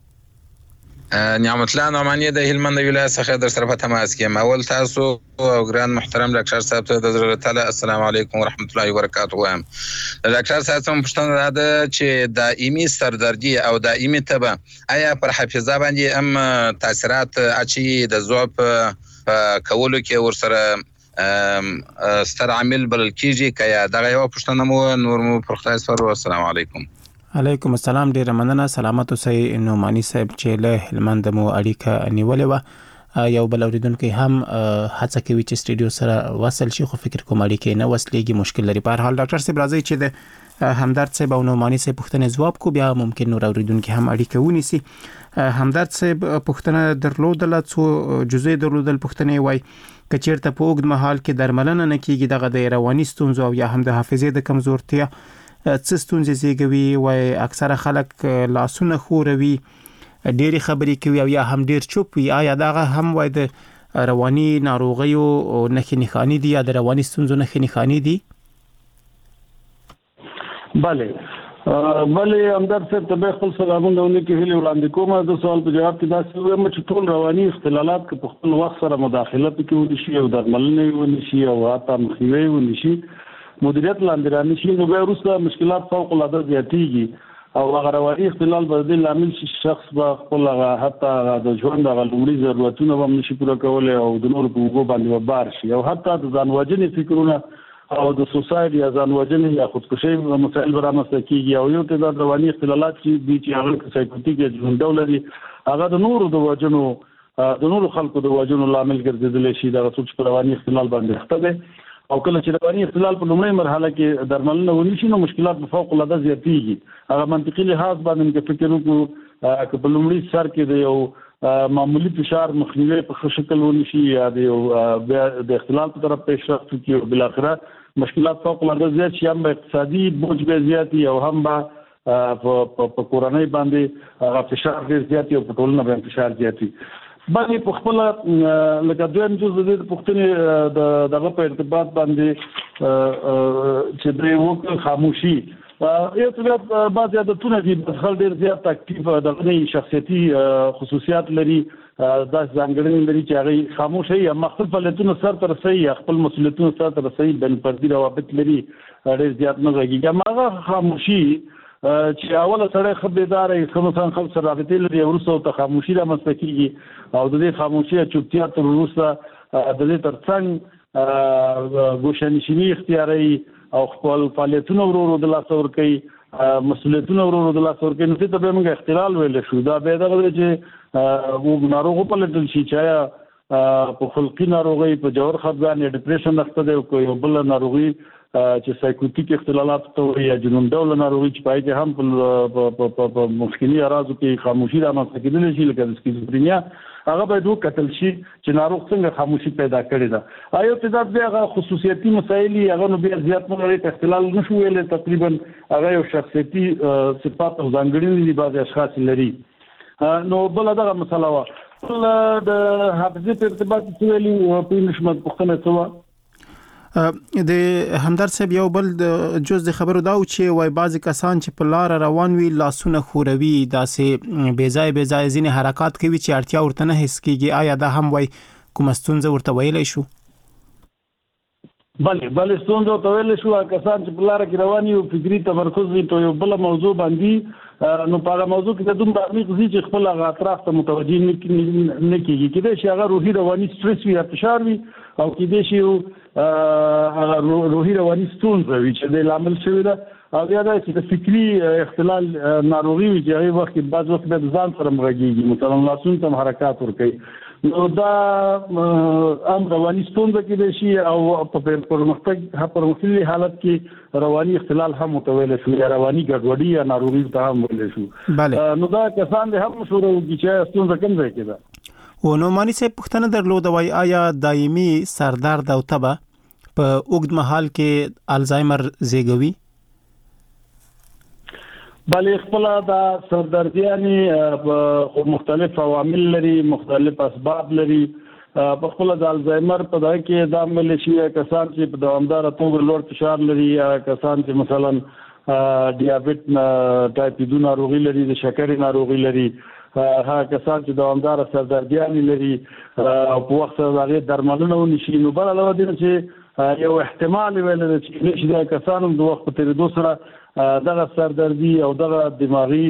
نعمت الله نعمانی د هلمند ولایت څخه در سره په تماس کې اول تاسو او ګران محترم ډاکټر صاحب ته د ضرورت تعالی السلام علیکم ورحمت الله وبرکاته وایم ډاکټر صاحب څنګه پوښتنه ده چې دائمي سردردي او دائمي تبه آیا پر حافظه باندې هم تاثیرات اچي د ذوب کولو کې ورسره ستر عامل بلل کیږي کیا دغه یو پوښتنه مو نور مو پر خدای سپارو السلام علیکم علیکم السلام ډیر مننه سلامت اوسئ نعمانی صاحب چې له هلمند مو اړیکه نیولې و یو بل اوریدونکو هم هڅه کوي چې سټډیو سره وصل شي خو فکر کوم اړیکې نه وصلېږي مشکل لري. په هر حال ډاکټر صاحب راځي چې د همدرد صاحب او نعماني صاحب پوښتنې ځواب کو بیا ممکن نور اوریدونکو هم اړیکه ونیسي. همدرد صاحب پوښتنه درلودله څو جزئي درلودل پوښتنې وای کچیرته په اوږد مهال کې درملنه نه کیږي دغه د رواني ستونزو او یا هم د حافظې د کمزورتیا څه ستونزې زیږوي وای اکثره خلک لاسونه خوروي ډېری خبرې کوي او یا هم ډېر چوپ وي آیا دغه هم وای د رواني ناروغیو نښې نښانې دي یا د رواني ستونزو نښې نښانې دي؟ بله همدرد صاحب ته خپل سلامونه ونکي هیله وړاندې کوم. د سوال په جواب کې داسې وایم چې ټول رواني اختلالات که په خپل وخت سره مداخله پکې ونشي او درملنه ونشي او حتی مخنیوي ونشي مدیریت لاندې رانشي نو بیا وروسته مشکلات فوق العاده زیاتېږي او هغه رواني اختلال به د لامل شي شخص به خپل حتی د ژوند هغه لومړي ضرورتونه هم نشي پوره کولی او د نورو په اوږو باندې بار شي او حتی د ځان وژنې فکرونه او د سوساید یا ځان وژنې یا خودکشي مسایل به رامنځته کېږي او یو تعداد رواني اختلالات چې هغه سایکوټیک یا جنون لري هغه د نورو د وژنو د نورو خلکو د وژنو لامل ګرځېدلی شي دغه څوک چې په رواني اختلال باندې اخته دی او کله چې رواني اختلال په لومړۍ مرحله کې درملنه ونشي نو مشکلات به فوق العاده زیاتېږي. هغه منطقي لحاظ باندې که فکر وکړو که په لومړي سر کې د یو معمولی فشار مخنیوي په ښه شکل ونشي یا د اختلال په طرف پیشرفت وکړي او بالاخره مشکلات فوق العاده زیات شي هم اقتصادي بوج به زیاتي او هم به په کورنۍ باندې هغه فشار ډېر زیاتي او په ټولنه باندې فشار زیاتي. باندې په خپل لکه دویم جزء د پوښتنې دغه په ارتباط باندې چې د وکړ خاموشي یو څه بعض عادتونه دي خل ډېر زیات اکټیو دغه شخصیتي خصوصیات لري دا ځانګړنې لري چې هغه خاموش یا مختلف فعالیتونه سر ته رسوي یا خپل مسؤلیتونه سر ته رسوي بین فردي روابط لري ډېر زیات نه غږیږي. هغه خاموشي چې اوله سره خبردار یې خمسان خلک سره رابطې لري ورسره ته خاموشي رامنځته کیږي او د دې خاموشي چوپتیا تر وروسته د دې ترڅنګ ګوشنشینی اختیاري او خپل فعالیتونه ورو د لاس ورکوي مسؤلیتونه ورو د لاس ورکوي نو ته به موږ اختلال ویل شو دا به دغه چې و ناروغ په لټل شي چې په خلقي ناروغي په جوړ خپګان یا ډیپریشن اخته دی او یو بل ناروغي چې سایکوټیک اختلالات ته یا جنون ډول ناروغي چې پای کې هم په مخکنی اراضو کې خاموشي رامنځته کېدلی شي لکه د سکیزوفرینیا هغه باید وکتل شي چې ناروغ څنګه خاموشي پیدا کړې ده. یو تعداد بیا هغه خصوصیتي مسایل هغه نو بیا زیات نه لري اختلال نشو ویل تقریبا هغه یو شخصیتي صفات او ځانګړنې دي بعض اشخاص لري. نو بل دغه مسله وا د حافظې په ارتباط کې ویلي په نشمت پوښتنه څه د همدرد صاحب یو بل جز د خبرو دا چې وای بعضی کسان چې په لار روان وي لاسونه خوروي داسې بې ځای ځینې حرکات کوي چې اړتیا ورته نه حس کیږي آیا دا هم وای کوم ستونزه ورته ویلای شو؟ بله ستونزه ورته ویلای شو کسان چې په لار کې روان وي فکری تمرکز وي په یو بل موضوع باندې نو په هغه موضوع کې د دومره عمیق ځي چې خپل هغه اطراف ته متوجه نه کیږي کېدای شي هغه روحي رواني سټرس وي یا فشار وي او کېدای شي روحي رواني ستونزه وي چې د لامل شوی ده او بیا دا چې د فکری اختلال ناروغي وي چې هغه وخت بعض وخت د ځان سره مرګيږي مثلا لاسونه تم حرکات ورکوي نو دا رواني ستونزه کېدای شي او په پرمختللي حالت کې رواني اختلال هم متویل شو یا رواني ګډوډي یا ناروغي ته هم ویل شو نو دا کسان له هم شروع چې ستونزه کوم ځای کې ده. و نعماني صاحب پوښتنه درلوده وای آیا دایمي سردرد او تبه په اوږد مهال کې الزایمر زیږوي؟ بله خپل دا سردردیانې مختلف عوامل لري مختلف اسباب لري په خپل د الزایمر په دای کې دا عامل شي کسان چې په دوامدار توګه لوړ فشار لري یا کسان چې مثلا ډیابیټ ټایپ 2 ناروغي لري د شکرې ناروغي لري هغه کسان چې دوامدار سردردیانې لري او په وخت هغه درملنه ونشي نو بل علاوه دي چې یو احتمال ویل چې نشي دا کسانو د وخت په تیریدو سره دغه سردردي او دغه دماغي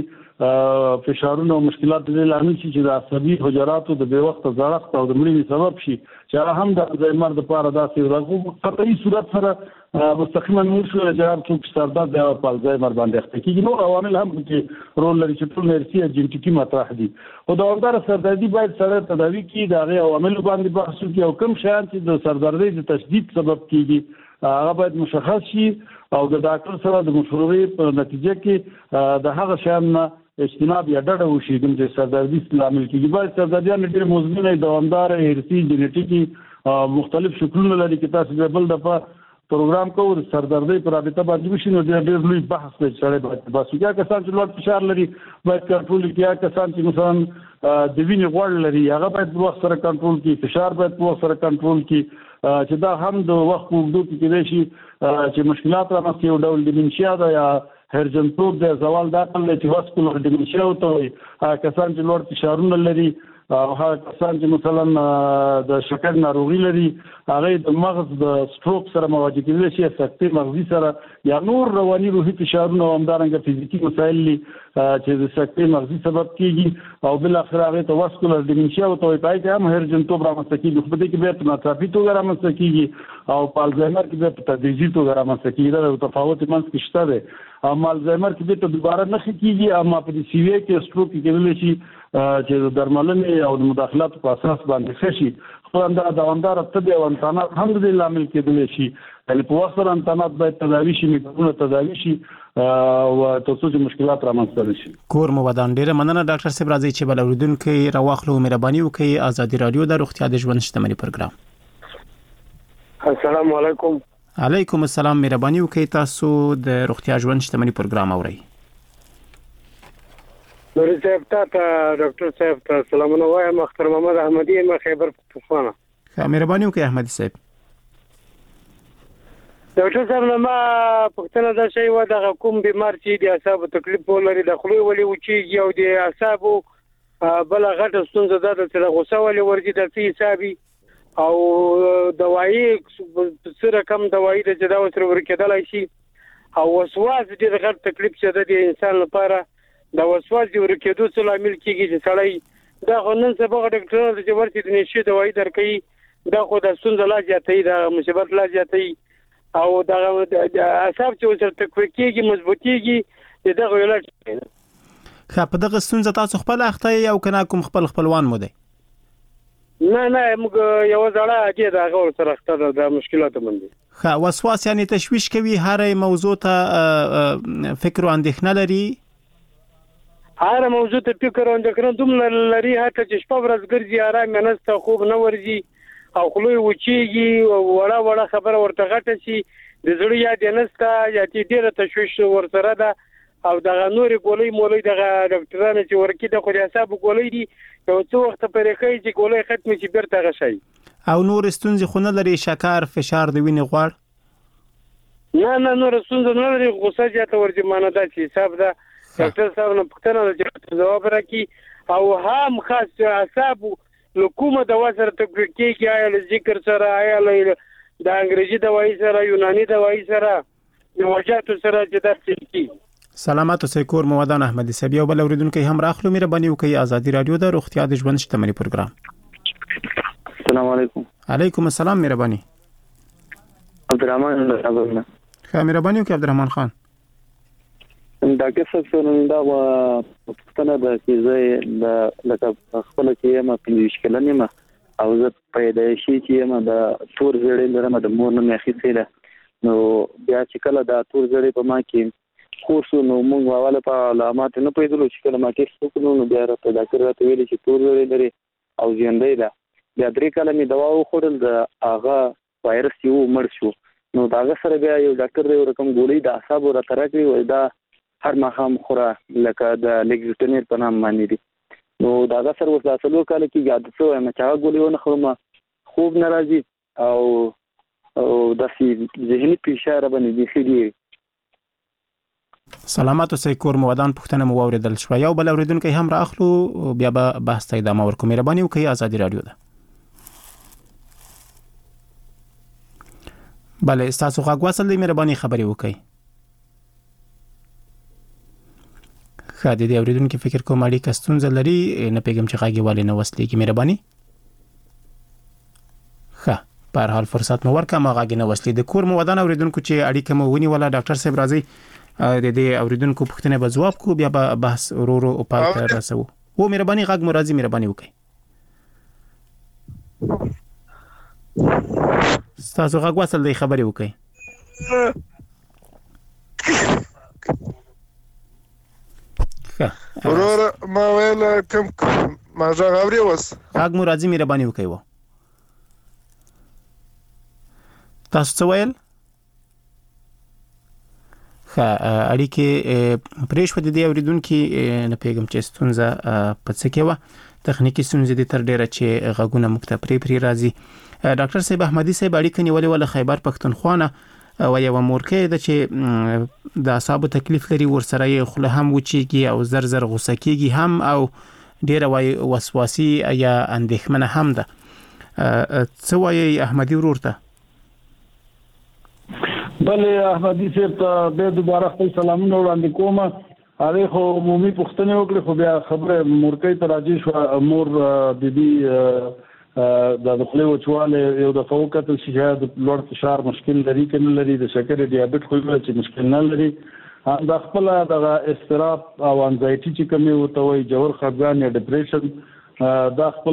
فشارونه او مشکلات د لامل شي چې د عصبي حجراتو د بې وخت زړښت او د مړینې سبب شي چې هم د الزایمر د لپاره داسې راغو قطعي صورت سره مستقیما موږ شو چې څوک سردرد یا الزایمر باندې اخته کیږي. نو عوامل هم چې رول لري چې ټول ارثي یا جنټیکي مطرح دي. خو دوامدار سردردي باید سره تداوی کړي، د هغه عوامل باندې بحث وکړي او کوم شیان چې د سردردي د تشدید سبب کیږي هغه باید مشخص شي او د ډاکټر سره د مشورې په نتیجه کې د هغه شیان اجتناب یا ډډه وشي چې سردردي لامل کیږي. باید سردردیان ډېر مزمنه دوامدار ارثي جنټیکي مختلف شکلونه لري چې تاسو د بل دفعه پروګرام کوو د سردردي پر رابطه باندې وشي نو ډېر لوی بحث دی چې باید بس یا کسان چې لوړ فشار لري باید کنټرول کړي، یا کسان چې مثلا د وینې غوړ لري هغه باید په وخت سره کنټرول کړي، فشار باید په وخت سره کنټرول کړي چې دا هم د وخت په اوږدو کې کېدای شي چې مشکلات رامنځته یو ډول ډیمنشیا ده یا هرجنتوب د زوال د عقل چې واسکولر ډیمنشیا ورته وایي. کسان چې لوړ فشارونه لري او هغه کسان چې مثلا د شکر ناروغي لري هغه د مغز د سټروک سره مواجه کېدلی شي، سکتې مغزي سره یا نور رواني روحي فشارونه او همدارنګه فزیکي مسایل چې د سکتې مغزي سبب کیږي او بل اخر هغه ته واسکولر ډیمنشیا ورته وایي. پای کې هم هرجنتوب رامنځته کېږي، خو په دې کې بیا په ناڅاپي توګه رامنځته کېږي او په الزایمر کې بیا په تدریجي توګه رامنځته کېږي. دا تفاوت منځ کې شته دی. الزایمر کې بیا ته دوباره نه کېږي، اما په دې سیوی کې سټروک کېدلی شي چې د درملنې او د مداخلاتو په اساس باندې ښه شي. خو دا دوامداره طبي او انتانات هم د لامل کېدلی شي. یعنې په وخت سره انتانات باید تداوي شي، میکروبونه تداوي شي او تر څو چې مشکلات رامنځته نه شي. کور مو ودان. ډیره مننه ډاکټر صاحب، راځي چې بل اوریدونکو راواخلو. مهرباني وکړئ ازادي رادیو د روغتیا د ژوند شتمنۍ پروګرام. السلام علیکم. علیکم السلام. مهرباني وکړئ تاسو د روغتیا ژوند شتمنۍ پروګرام اورئ. نور صاحب ته ډاکټر صاحب ته سلامونه وایم. اختر محمد احمدی ما خیبر پختونخوا. مهرباني وکړئ احمدی صاحب. ډاکټر صاحب ما پښتنه دا شی و د کوم بیمار چې د اعصابو تکلیف ولري د خلوی ولي وچیږي او د اعصابو بل غټه ستونزه ده چې غوسه ولي ورځي د حسابي او دوايي سره کم دوايي د دا وسره ورکېدلای شي او وسواس ډېر غټ تکلیف چې د انسان لپاره دا وسواس دی ورکېدو څه لامل کیږي چې سړی دا نن سبا ډاکټر چې ورته د نشي دوايي درکې دا خو د ستونزه لا زیاتې دا مصیبت لا زیاتې او دا اعصاب چې ورته تقویه کیږي مضبوطیږي دا غوړل. په دغه ستونزه تاسو خپل اخته یو کنه کوم خپلوان مو دی؟ نه موږ یو ځړه اجي دا غوړ سره اخته د مشکلاتو باندې. وسواس یعنی تشویش کوي، هر موضوع ته فکر او اندېښنه لري. هر موضوع ته فکر او اندېښنه دومره لري هڅه چې شپه ورځ ګرځي آرام نهسته خوب نه ورځي او خلوی وچیږي او وړه خبره ورته غټه شي د زړه یاد نهسته یا چې ډیره تشویش ورسره ده او دغه نورې ګولۍ مولۍ دغه ډاکټرانو چې ورکی د خو د حساب ګولۍ دي یو څو وخت پرې کوي چې ګولۍ ختم شي بیرته غشي او نور ستونزې خو نه لري، شکر فشار د وینې غوړ نه نور ستونزې نه لري، غوسه زیاته ورځي مانه دا چې حساب ده. ډاکټر صاحب نو پختنه د جواب راکړي او هم خاص اعصاب لکومه دوا سره تطبیق کیږي، آیا له ذکر سره، آیا له د انګریزي دوايي سره، یوناني دوايي سره، د وجاتو سره چې درس کی. سلامات اوسئ. کور مو ودان احمدی صاحب. یو بل اوریدونکو هم راخلو. مهرباني وکړئ ازادي رادیو د روغتیا د ژوند شتمنۍ پروګرام. السلام علیکم. علیکم السلام. مهرباني. عبدالرحمن عبدالله. مهرباني وکړئ عبدالرحمن خان. ډاکټر صاحب دا پښتنه د چې د لکه خپل چې ما په مشکلانه ما او زه پیدایشي چې ما د تور زړې لرم د مور نه مخې سره نو بیا چې کله دا تور زړې په ما کې خورسو نو موږ واواله په علامات نه پیدلو چې کله ما کې څوک نو بیا راته ډاکټر راته ویل چې تور زړې لري او ژوندۍ ده. بیا درې کله می دوا وخورل د هغه وایرس یو مړ شو نو دا سره بیا یو ډاکټر یو رقم ګولۍ د اعصاب را ترکړي وای دا هر مخام خوره لکه د لیګزوټنیر په نام باندې دي نو دا سره وسه اصلو کال کې یاد څو ما چا ګولېونه خو ما خوب ناراضي او د ذهني فشار باندې دي خېدي. سلامات اوسئ. کور مو ودان. پښتنه مو اوریدل شو. یو بل اوریدونکو هم راخلو بیا به بحث ته ادامه ورکوم. مهرباني وکړئ ازادي رادیو ده. بله تاسو غواړئ وصل دې مهرباني خبري وکړئ. خاطر دې اوریدونکو فکر کوم اړیکه ستونزه لري نه پیغام چې غاګي والي نه وصلېږي. مهرباني. په هر حال فرصت مو ورکړه ما غاګنه وسلې د کور مو ودان اوریدونکو چې اړیکه مو ونی ولا ډاکټر صاحب راځي د دې اوریدونکو پوښتنه به جواب کو بیا به بحث ورو او پای ته رسو و مهرباني غاګ مو راځي مهرباني وکړئ تاسو غاګ وصل دی خبري وکړئ ورور ما ویل کوم ما غاوري وس غاګ مو راځي مهرباني وکړئ تاسو څه ویل اړیکې پرېښو د دې اوریدونکو نه پیغام چې ستونزه په څه کې و تخنیکی ستونزې د تر ډیره چې غاګونه مکتب پرې راځي ډاکټر صاحب احمدي صاحب اړیکې نیولې ول خیبر پښتونخوا او یو مورکه د چې د اعصاب تکلیف لري ورسره یې خله هم وچیږي او زر غوسه کیږي هم او ډیره وسواسي یا اندېښمنه هم ده څه وایي احمدي ورور ته بله احمدي صاحب ته به دوباره خپل سلامونه وړاندې کوم هغه خو عمومي پوښتنه وکړه خو بیا خبره مورکې ته راځي شو امور د دې د خپل وچواله یو د فوکټ چې د لوړ فشار مشکل لري کنه لري د شکر ډیابټ خو چې مشکل نه لري د خپل د استراب او انزایټي چې کومه وته وي جوړ خفګان یا ډیپریشن د خپل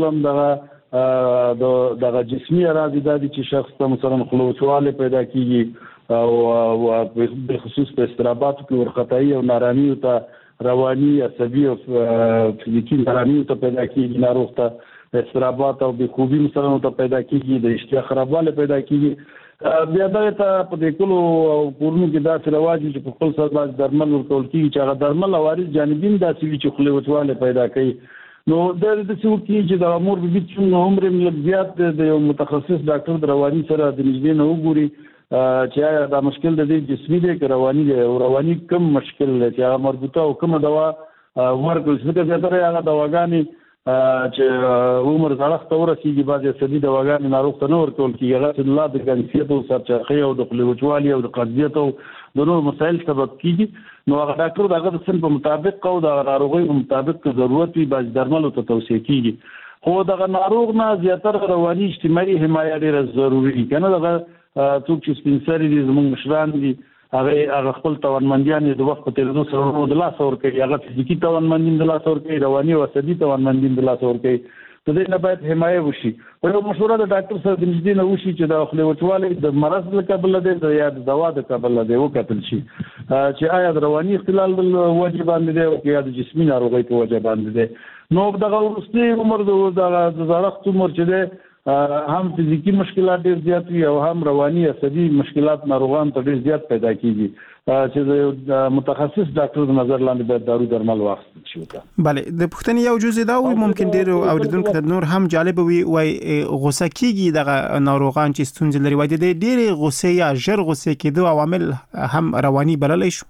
د جسمي اراده د چې شخص ته مثلا خلوصواله پیدا کیږي او په خصوص په استرابات کې ورخطایي او نارامي او ته رواني عصبي او فزیکی نارامي ته پیدا کیږي ناروغ ته استرابات او بې خوبي مثلا ته پیدا کیږي د اشتها خرابواله پیدا کیږي بیا دا ته په دې کولو کورونو کې دا رواج چې په خپل سر باندې درمل ورکول کیږي چې هغه درمل وارث جانبین داسې چې خلوصواله پیدا کوي نو د څه وکړي چې د امور به چې عمر یې زیات د یو متخصص ډاکټر د رواني سره د نږدې نه وګوري چې دا مشکل د جسمي دی که رواني دی او رواني کم مشکل دی چې هغه مربوطه او کومه دوا ورکړل شي ځکه زیاتره هغه دواګانې چې عمر زړښت ورسیږي بعضې عصبي دواګانې ناروغ ته نه ورکول کېږي هغه چې لا د کنسیت او سرچرخۍ او د خولې وچوالي او د قبضیت او د نورو مسایل سبب کېږي نو هغه ډاکټر د هغه د سن په مطابق او د ناروغۍ په مطابق که ضرورت وي بعضې درملو ته توصیه کېږي خو دغه ناروغ نه زیاتره رواني اجتماعي حمایه ډېره ضروري دي که نه دغه څوک چې سپین سري دي زموږ مشران دي هغه خپل توانمندیان د وخت په تیریدو سره د لاسه ورکوي هغه فزیکي توانمندي د لاسه ورکوي رواني او عصبي توانمندي د لاسه ورکوي د دې نه باید حمایه وشي او یو مشوره د ډاکټر سره د نږدې نه وشي چې د خولې وچوالی د مرض له کبله دی یا د دوا د کبله دی وکتل شي چې آیا د رواني اختلال د وجې باندې دی او یا د جسمي ناروغۍ په وجې باندې دی نو دغه وروستي عمر د زړښت عمر چې دی هم فزیکی مشکلات ډیر زیات وي او هم رواني عصبي مشکلات ناروغان ته ډیر زیات پیدا کیږي چې د متخصص ډاکټر د نظر لاندې باید دارو درمل واخیستل شي. بله د پوښتنې یو جزء دا وي ممکن ډیر اوریدونکو ته نور هم جالب وي وای غوسه کیږي دغه ناروغان چې ستونزې لري وای د ډیر غوسه یا ژر غوسه کېدو عوامل هم رواني بللی شو.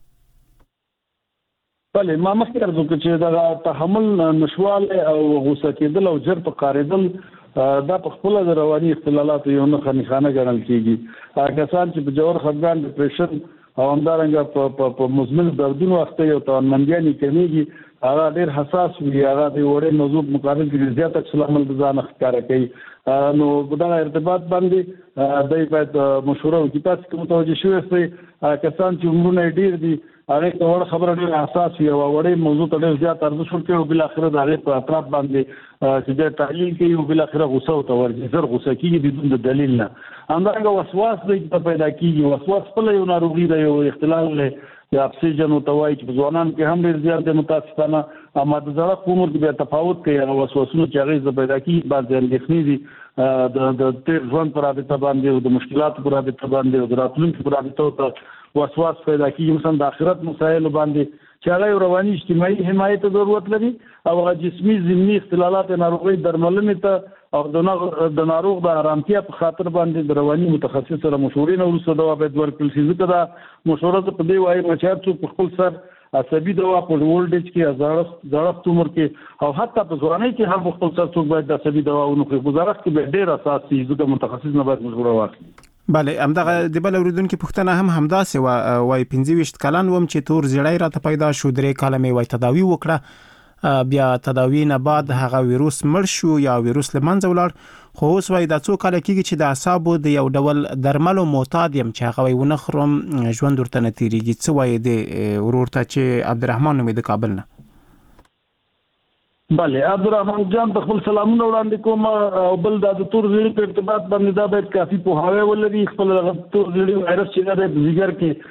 بله ما مخکې عرض وکړ چې دغه تحمل نشواله او غوسه کېدل او ژر په کارېدل دا په خپل د رواني اختلالاتو یو نه خنخانه ګڼل کیږي کسان چې په جوړ خفګان ډیپریشن او همدارنګه په مزمن دردونو وخت یو توانمندیانې کمیږي هغه ډېر حساس وي هغه د وړې موضوع مقابل کې زیات عکس العمل د ځان ښکاره کوي نو دغه ارتباط باندې دوی باید مشوره وکړي تاسو کوم متوجه شوي یاستئ کسان چې عمرونه ډېر دي هغه ته وړ خبره ډېر حساس وي او وړې موضوع ته ډېر زیات ارزښت ورکوي او بالاخره د هغې په اطراف باندې چې د تحلیل کوي او بالاخره غوسه ورته ورځي زر غوسه کېږي بدون د دلیل نه همدارنګه وسواس دی چې پیدا کېږي وسواس خپله یو ناروغي ده یو اختلال دی د اکسیجن ورته وایي چې په ځوانانو کې هم ډېر زیات دی متاسفانه اما د زړښت په عمر کې بیا تفاوت کوي هغه وسواسونه چې هغې پیدا کېږي بعضې اندېښنې دي د تېر ژوند په رابطه باندې او د مشکلاتو په رابطه باندې او د راتلونکي په رابطه ورته وسواس پیدا کېږي مثلا د آخرت مسایلو باندې چې هغه یو رواني اجتماعي حمایت ته ضرورت لري او هغه جسمي ضمني اختلالات ناروغۍ درملنې ته او د ناروغ د ارامتیا په خاطر باندې د رواني متخصص سره مشورې نه وروسته دوا باید ورکړل شي ځکه دا مشوره په دې وایي چې څوک په خپل سر عصبي دوا په ولډیج کې زړښت عمر کې او حتی په ځوانۍ کې هم خپل سر څوک باید د عصبي دوا ونخوري په زړښت کې به ډېر اساسي ځکه متخصص نه باید مشوره واخلي. بله همدغه د بل اوریدونکو پوښتنه هم همداسې وای 25 کلن وم چې تور زیړی راته پیدا شو 3 کاله مې وای تداوی وکړه بیا تداوی نه بعد هغه ویروس مړ شو یا ویروس له منځه ولاړ خو اوس وای د څو کال کېږي چې د اعصابو د یو ډول درملو معتاد يم چې هغه ونه خورم ژوند ورته نه تیریږي. څه وای د ورور ته چې عبدالرحمن نومې د کابل نه؟ بله عبدالرحمن جان ته خپل سلامونه وړاندې کوم او بل د تور زیړي په ارتباط باندې دا باید کافي پوهاوی ولري. خپل تور زیړي وایرس چې د ځیګر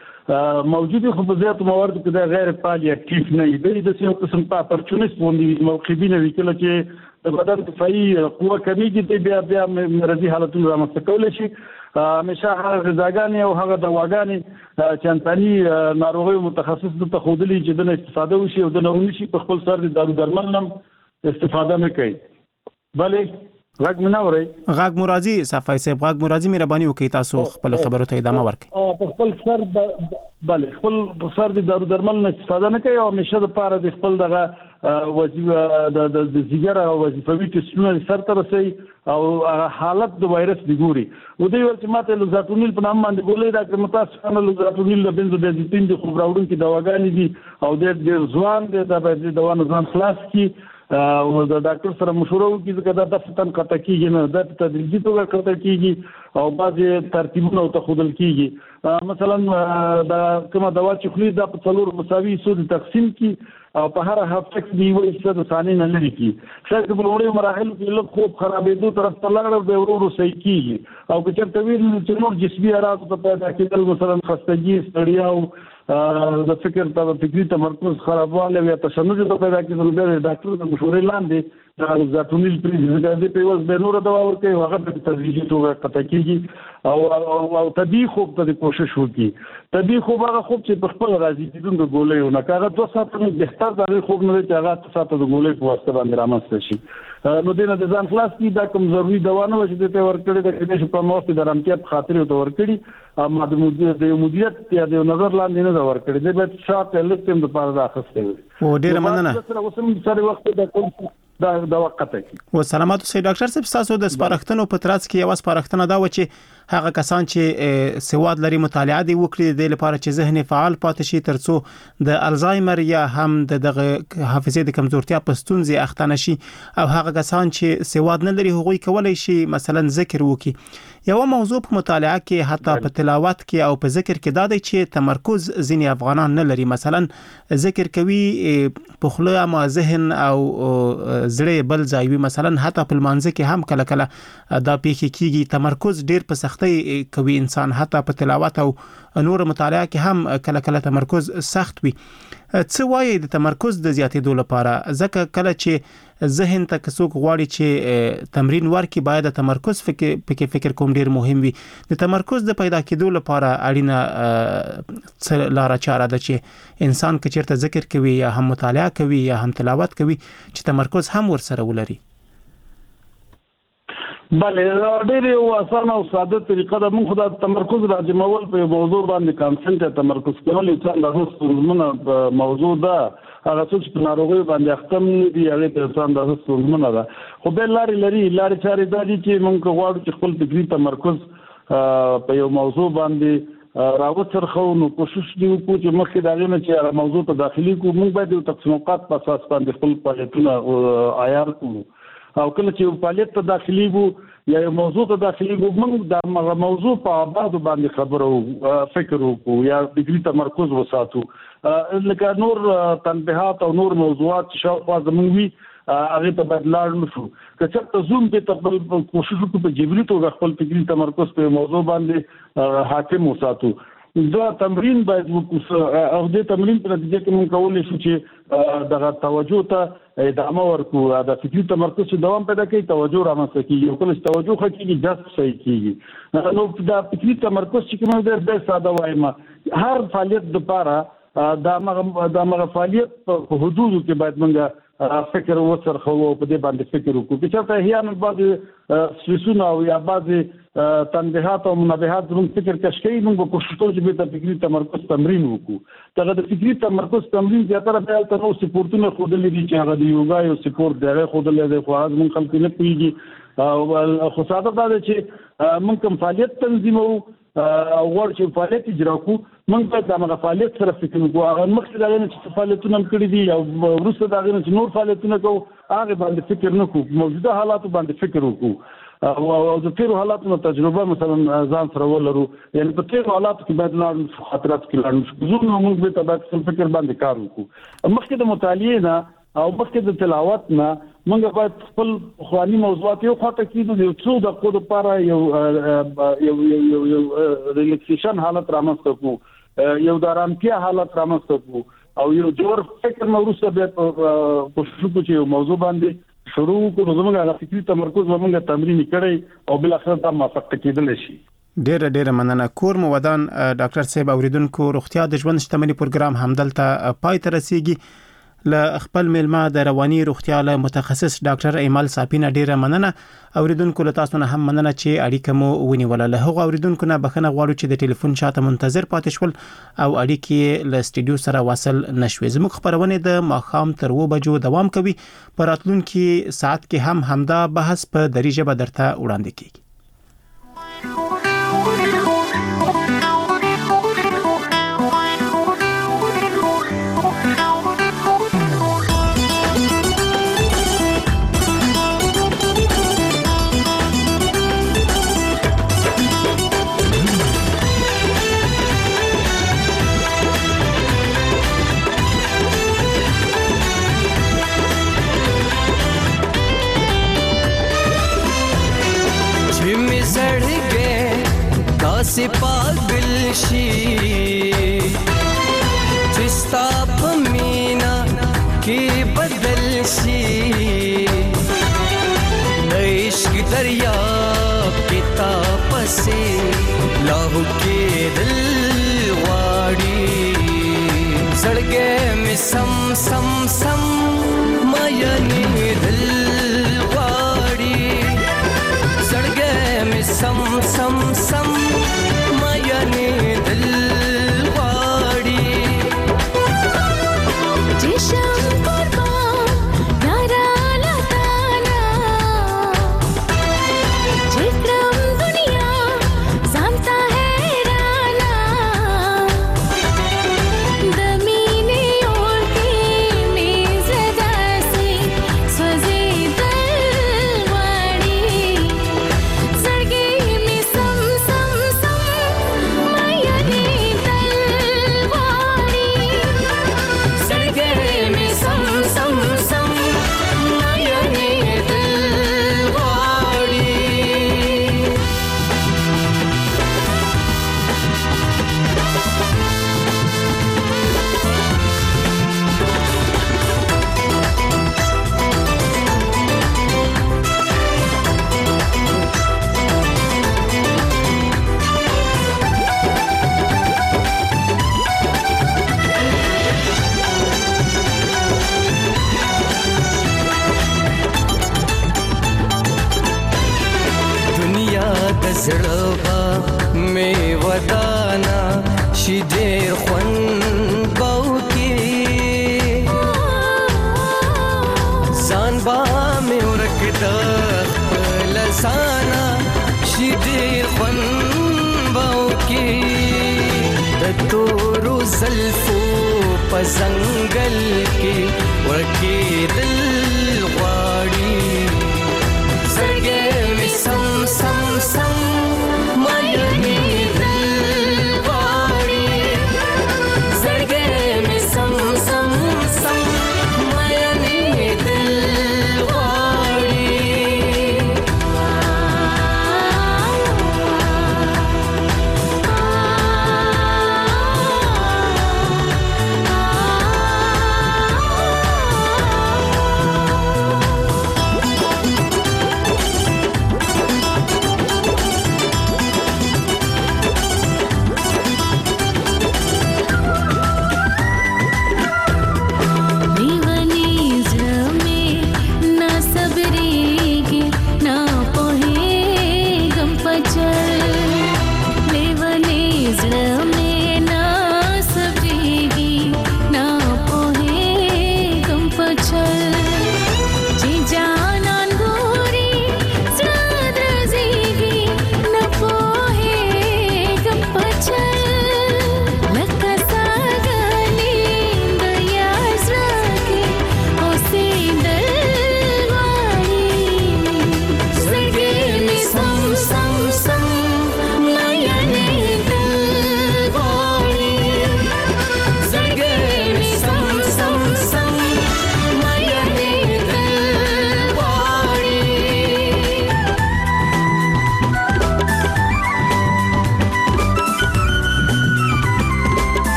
کې موجود خو په زیاتو مواردو کې د غیر فعال اکټیف نه وي. د یو قسم په اپورچونیست باندې موقعین وي کله چې د بدن دفاعي قوه کمیږي بیا مرضي حالتونه رامنځته کولی شي. همیشه هغه غذاګانې او هغه دواګانې چې انساني ناروغیو متخصص ته ښودلي چې دنه استفاده وشي او دنه ونشي په خپل سر د دارو درمل هم استفاده نه کوي. بلې غږ مې نه اورئ؟ غږ مو راځي صفای صاحب، غږ مو راځي، مهرباني وکړئ تاسو خپل خبرو ته ادامه ورکړئ. په خپل سر بله خپل سر د دارو درمل نه استفاده نه کوي او همیشه دپاره د خپل دغه وظیفه د ځیګر او وظیفوي ټسټونه سر ته رسوي او حالت د وایرس دی ګوري. و دوی ول چې ماته لوزاتونیل په نام باندې ګولې ډاکټر متاسفانه لوزاتونیل د بنزودازپین د خوب راوړونکي دواګانې دي او ډېر ځوان دی دا باید د دوا نه ځان خلاص کړي او د ډاکټر سره مشوره وکړي ځکه دا دفتن قطع کېږي نه دا په تدریجي توګه قطع کېږي او بعضې ترتیبونه ورته ښودل کېږي. مثلا دا کومه دوا چې خوري دا په 4 مساوي حصو تقسیم کړي او په هر هفته کې دی وایي چې د ثاني نه لري کړي. شاید په لومړیو مراحلو کې لږ خوب خرابېدو طرف ته لاړ بیا ورو ورو صحیح کېږي او که چېرته ویل چې نور جسمي اعراض ته پیدا کېدل مثلا خستګي ستړیا او د فکر فکري تمرکز خرابوالی یا تشنج ته پیدا کېدل بیا د ډاکټر د مشورې لاندې د زاتونیل پرېږدي په عوض بیا نوره دوا ورکوي او هغه په تدریجي توګه قطع کېږي او طبیعي خوب ته د کوشش وکړي. طبیعي خوب هغه خوب چې په خپل راضي کېدونکو ګولیو نه که هغه 2 ساعته نه بهتر د هغې خوب نه دی چې هغه 8 ساعته د ګولۍ په واسطه باندې رامنځته شي. نو دې نه د ځان خلاص کړي. دا کوم ضروري دوا نه وه چې دې ته ورکړې ده کېدای شي په وخت د ارامتیا په خاطر ورته ورکړي اما د یو مدیریت یا د یو نظر لاندې نه ده ورکړې. دې باید شاپ یا لږ ټایم دپاره ده اخیستی وي. ډېره مننه. اوس هم سره وخت دا وقته کی و سلامات اوسئ ډاکټر صاحب. تاسو د سپارښتنو په ترڅ کې یو سپارښتنه دا و چې هغه کسان چې سواد لري مطالعه دی وکړي د لپاره چې ذهن فعال پاتې شي ترڅو د الزایمر یا هم د حافظې د کمزورتیا په ستونزې اخته نشي او هغه کسان چې سواد نه لري هغوی کولای شي مثلا ذکر وکړي. یو موضوع په مطالعه کې حتی په تلاوت کې او په ذکر کې دا دی چې تمرکز ځینې افغانان نه لري. مثلا ذکر کوي په خوله ما ذهن او زړه بل ځای وي. مثلا حتی په لمانځه کې هم کله کله دا پیښې کیږي. تمرکز ډیر په سختۍ کوي انسان. حتی په تلاوت او نور مطالعه کې هم کله کله تمرکز سخت وي. څه وایي د تمرکز د زیاتېدو لپاره؟ ځکه کله چې ذهن ته څوک غواړي چې تمرین ورکړي باید د تمرکز فکر کوم ډیر مهم وي. د تمرکز د پیدا کېدو لپاره اړینه څه لاره چاره ده چې انسان که چېرته ذکر کوي یا هم مطالعه کوي یا هم تلاوت کوي چې تمرکز هم ورسره ولري؟ بله ډېر یو اسانه او ساده طریقه ده. موږ خو د تمرکز راجمول په یو موضوع باندې کانسنټ تمرکز کول انسان د ستونزمنه موضوع ده. هغه څه چې په ناروغیو باندې اخته نه دي هغې ته انسان د ستونزمنه ده. خو بیا لارې لري. لارې چارې دا دي چې موږ غواړو چې خپل فکري تمرکز په یو موضوع باندې راوڅرخو نو کوشش دی وکړو چې مخکې د هغې نه چې هغه موضوع ته داخلي کړو موږ باید یو تقسیم اوقات په اساس باندې خپل فعالیتونه عیار کړو او کله چې یو فعالیت ته داخلي وو یا یو موضوع ته داخلي وو موږ د هغه موضوع په ابعادو باندې خبرو فکر وکړو یا فکري تمرکز وساتو. لکه نور تنبیهات او نور موضوعات چې شاوخوا زموږ وي هغې ته باید لاړ نه شو. که چېرته زوم کې ته کوشش وکړو په جبري توګه خپل فکري تمرکز په موضوع باندې حاکم وساتو. دا تمرین باید وکړو او د تمرین په نتیجه کې موږ کولی شو چې دغه توجه ته ادامه ورکړو. د فکري تمرکز چې دوام پیدا کوي توجه رامنځته کېږي او کله چې توجه ښه کېږي جذب صحیح کېږي. نو دا فکري تمرکز چې کوم دی ډېر ساده وایم. هر فعالیت دپاره دا هغه فعالیت په حدودو کې باید موږ فکر وڅرخو او په دې باندې فکر وکړو. که چېرته احیانا بعضې سټرسونه او یا بعضې تنبیهات او منبهات زموږ فکر کش کوي موږ به کوشش کوو چې بېرته فکري تمرکز تمرین وکړو. دغه د فکري تمرکز تمرین زیاتره بیا هلته نور سپورټونه ښودلي دي چې هغه د یوګا یو سپورټ دی هغه ښودلی دی خو هغه زموږ خلک نه پوهېږي. خو ساده دا دی چې موږ کوم فعالیت تنظیموو او غواړو چې فعالیت اجرا کړو موږ باید د هغه فعالیت سره فکر وکړو. هغه مخکې د هغې نه چې فعالیتونه هم کړي دي او وروسته د هغې نه چې نور فعالیتونه کوو هغې باندې فکر نه کړو. موجوده حالاتو باندې فکر وکړو. او د تیرو حالاتو تجربه مثلا ځان سره ولرو یعنی په تیرو حالاتو کې باید لاړ خاطرات کې لاړ زه نو موږ به تاسو فکر باندې کار وکړو مخکې د مطالعې نه او مخکې د تلاوت نه موږ باید خپل خواني موضوعات یو خاطر کېدو یو څو دقیقو لپاره یو ریلیکسیشن حالت رامنځته کړو یو د آرامتیا حالت رامنځته کړو او یو جوړ فکر موروثه به کوشش وکړو چې یو موضوع باندې شروع کړو زموږ د فکري تمرکز موږ تمرین کړی او بل اخر دا موفق کېدل شي. ډېر مننه. کور مو ودان ډاکټر صاحب اوریدونکو روغتیا د ژوند شتمنۍ پروګرام همدلته پای ته رسیږي. ل خپل ملما د رواني روغتیا له متخصص ډاکټر ایمل صاحب ډیره مننه. اوریدونکو له تاسو نه هم مننه چې اړیکه مو ونیوله. له هغه اوریدونکو نه بخښنه غواړو چې د ټلیفون شاته منتظر پاتې شول او اړیکې له سټډیو سره وصل نشوي. زموږ خبرونه د ماخام تر 2 بجو دوام کوي. په راتلونکي ساعت کې هم همدا بحث په دری ژبه درته وړاندې کیږي. से पागल शी जिस्ता पमीना के बदल शी इश्क दरिया के ताप से लाहू के दिल वाड़ी सड़ गए में सम सम सम मायने दिल वाड़ी सड़ गए में सम सम सम मायने दिल वाड़ी जिशम कुर्बान नारा लताना जिक्रम दुनिया जानता है राना दमीने और के मेज दासी सजे दलवाड़ी सड़गे में सम सम सम मायने दलवाड़ी सड़गे में सम सम सम मायने दलवाड़ी दुनिया दसड़वा में वदाना शिदेर ख्वन बाउकी जानबा में उरकदा लसाना शिदेर ख्वन बाउकी दतोरो ज़ल्फो पजंगल के उरके दिल वाड़ी सड़गे में सम सम सम मायने दिल वाड़ी सड़गे में सम सम सम मायने दिल वाड़ी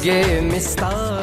زړګي مستا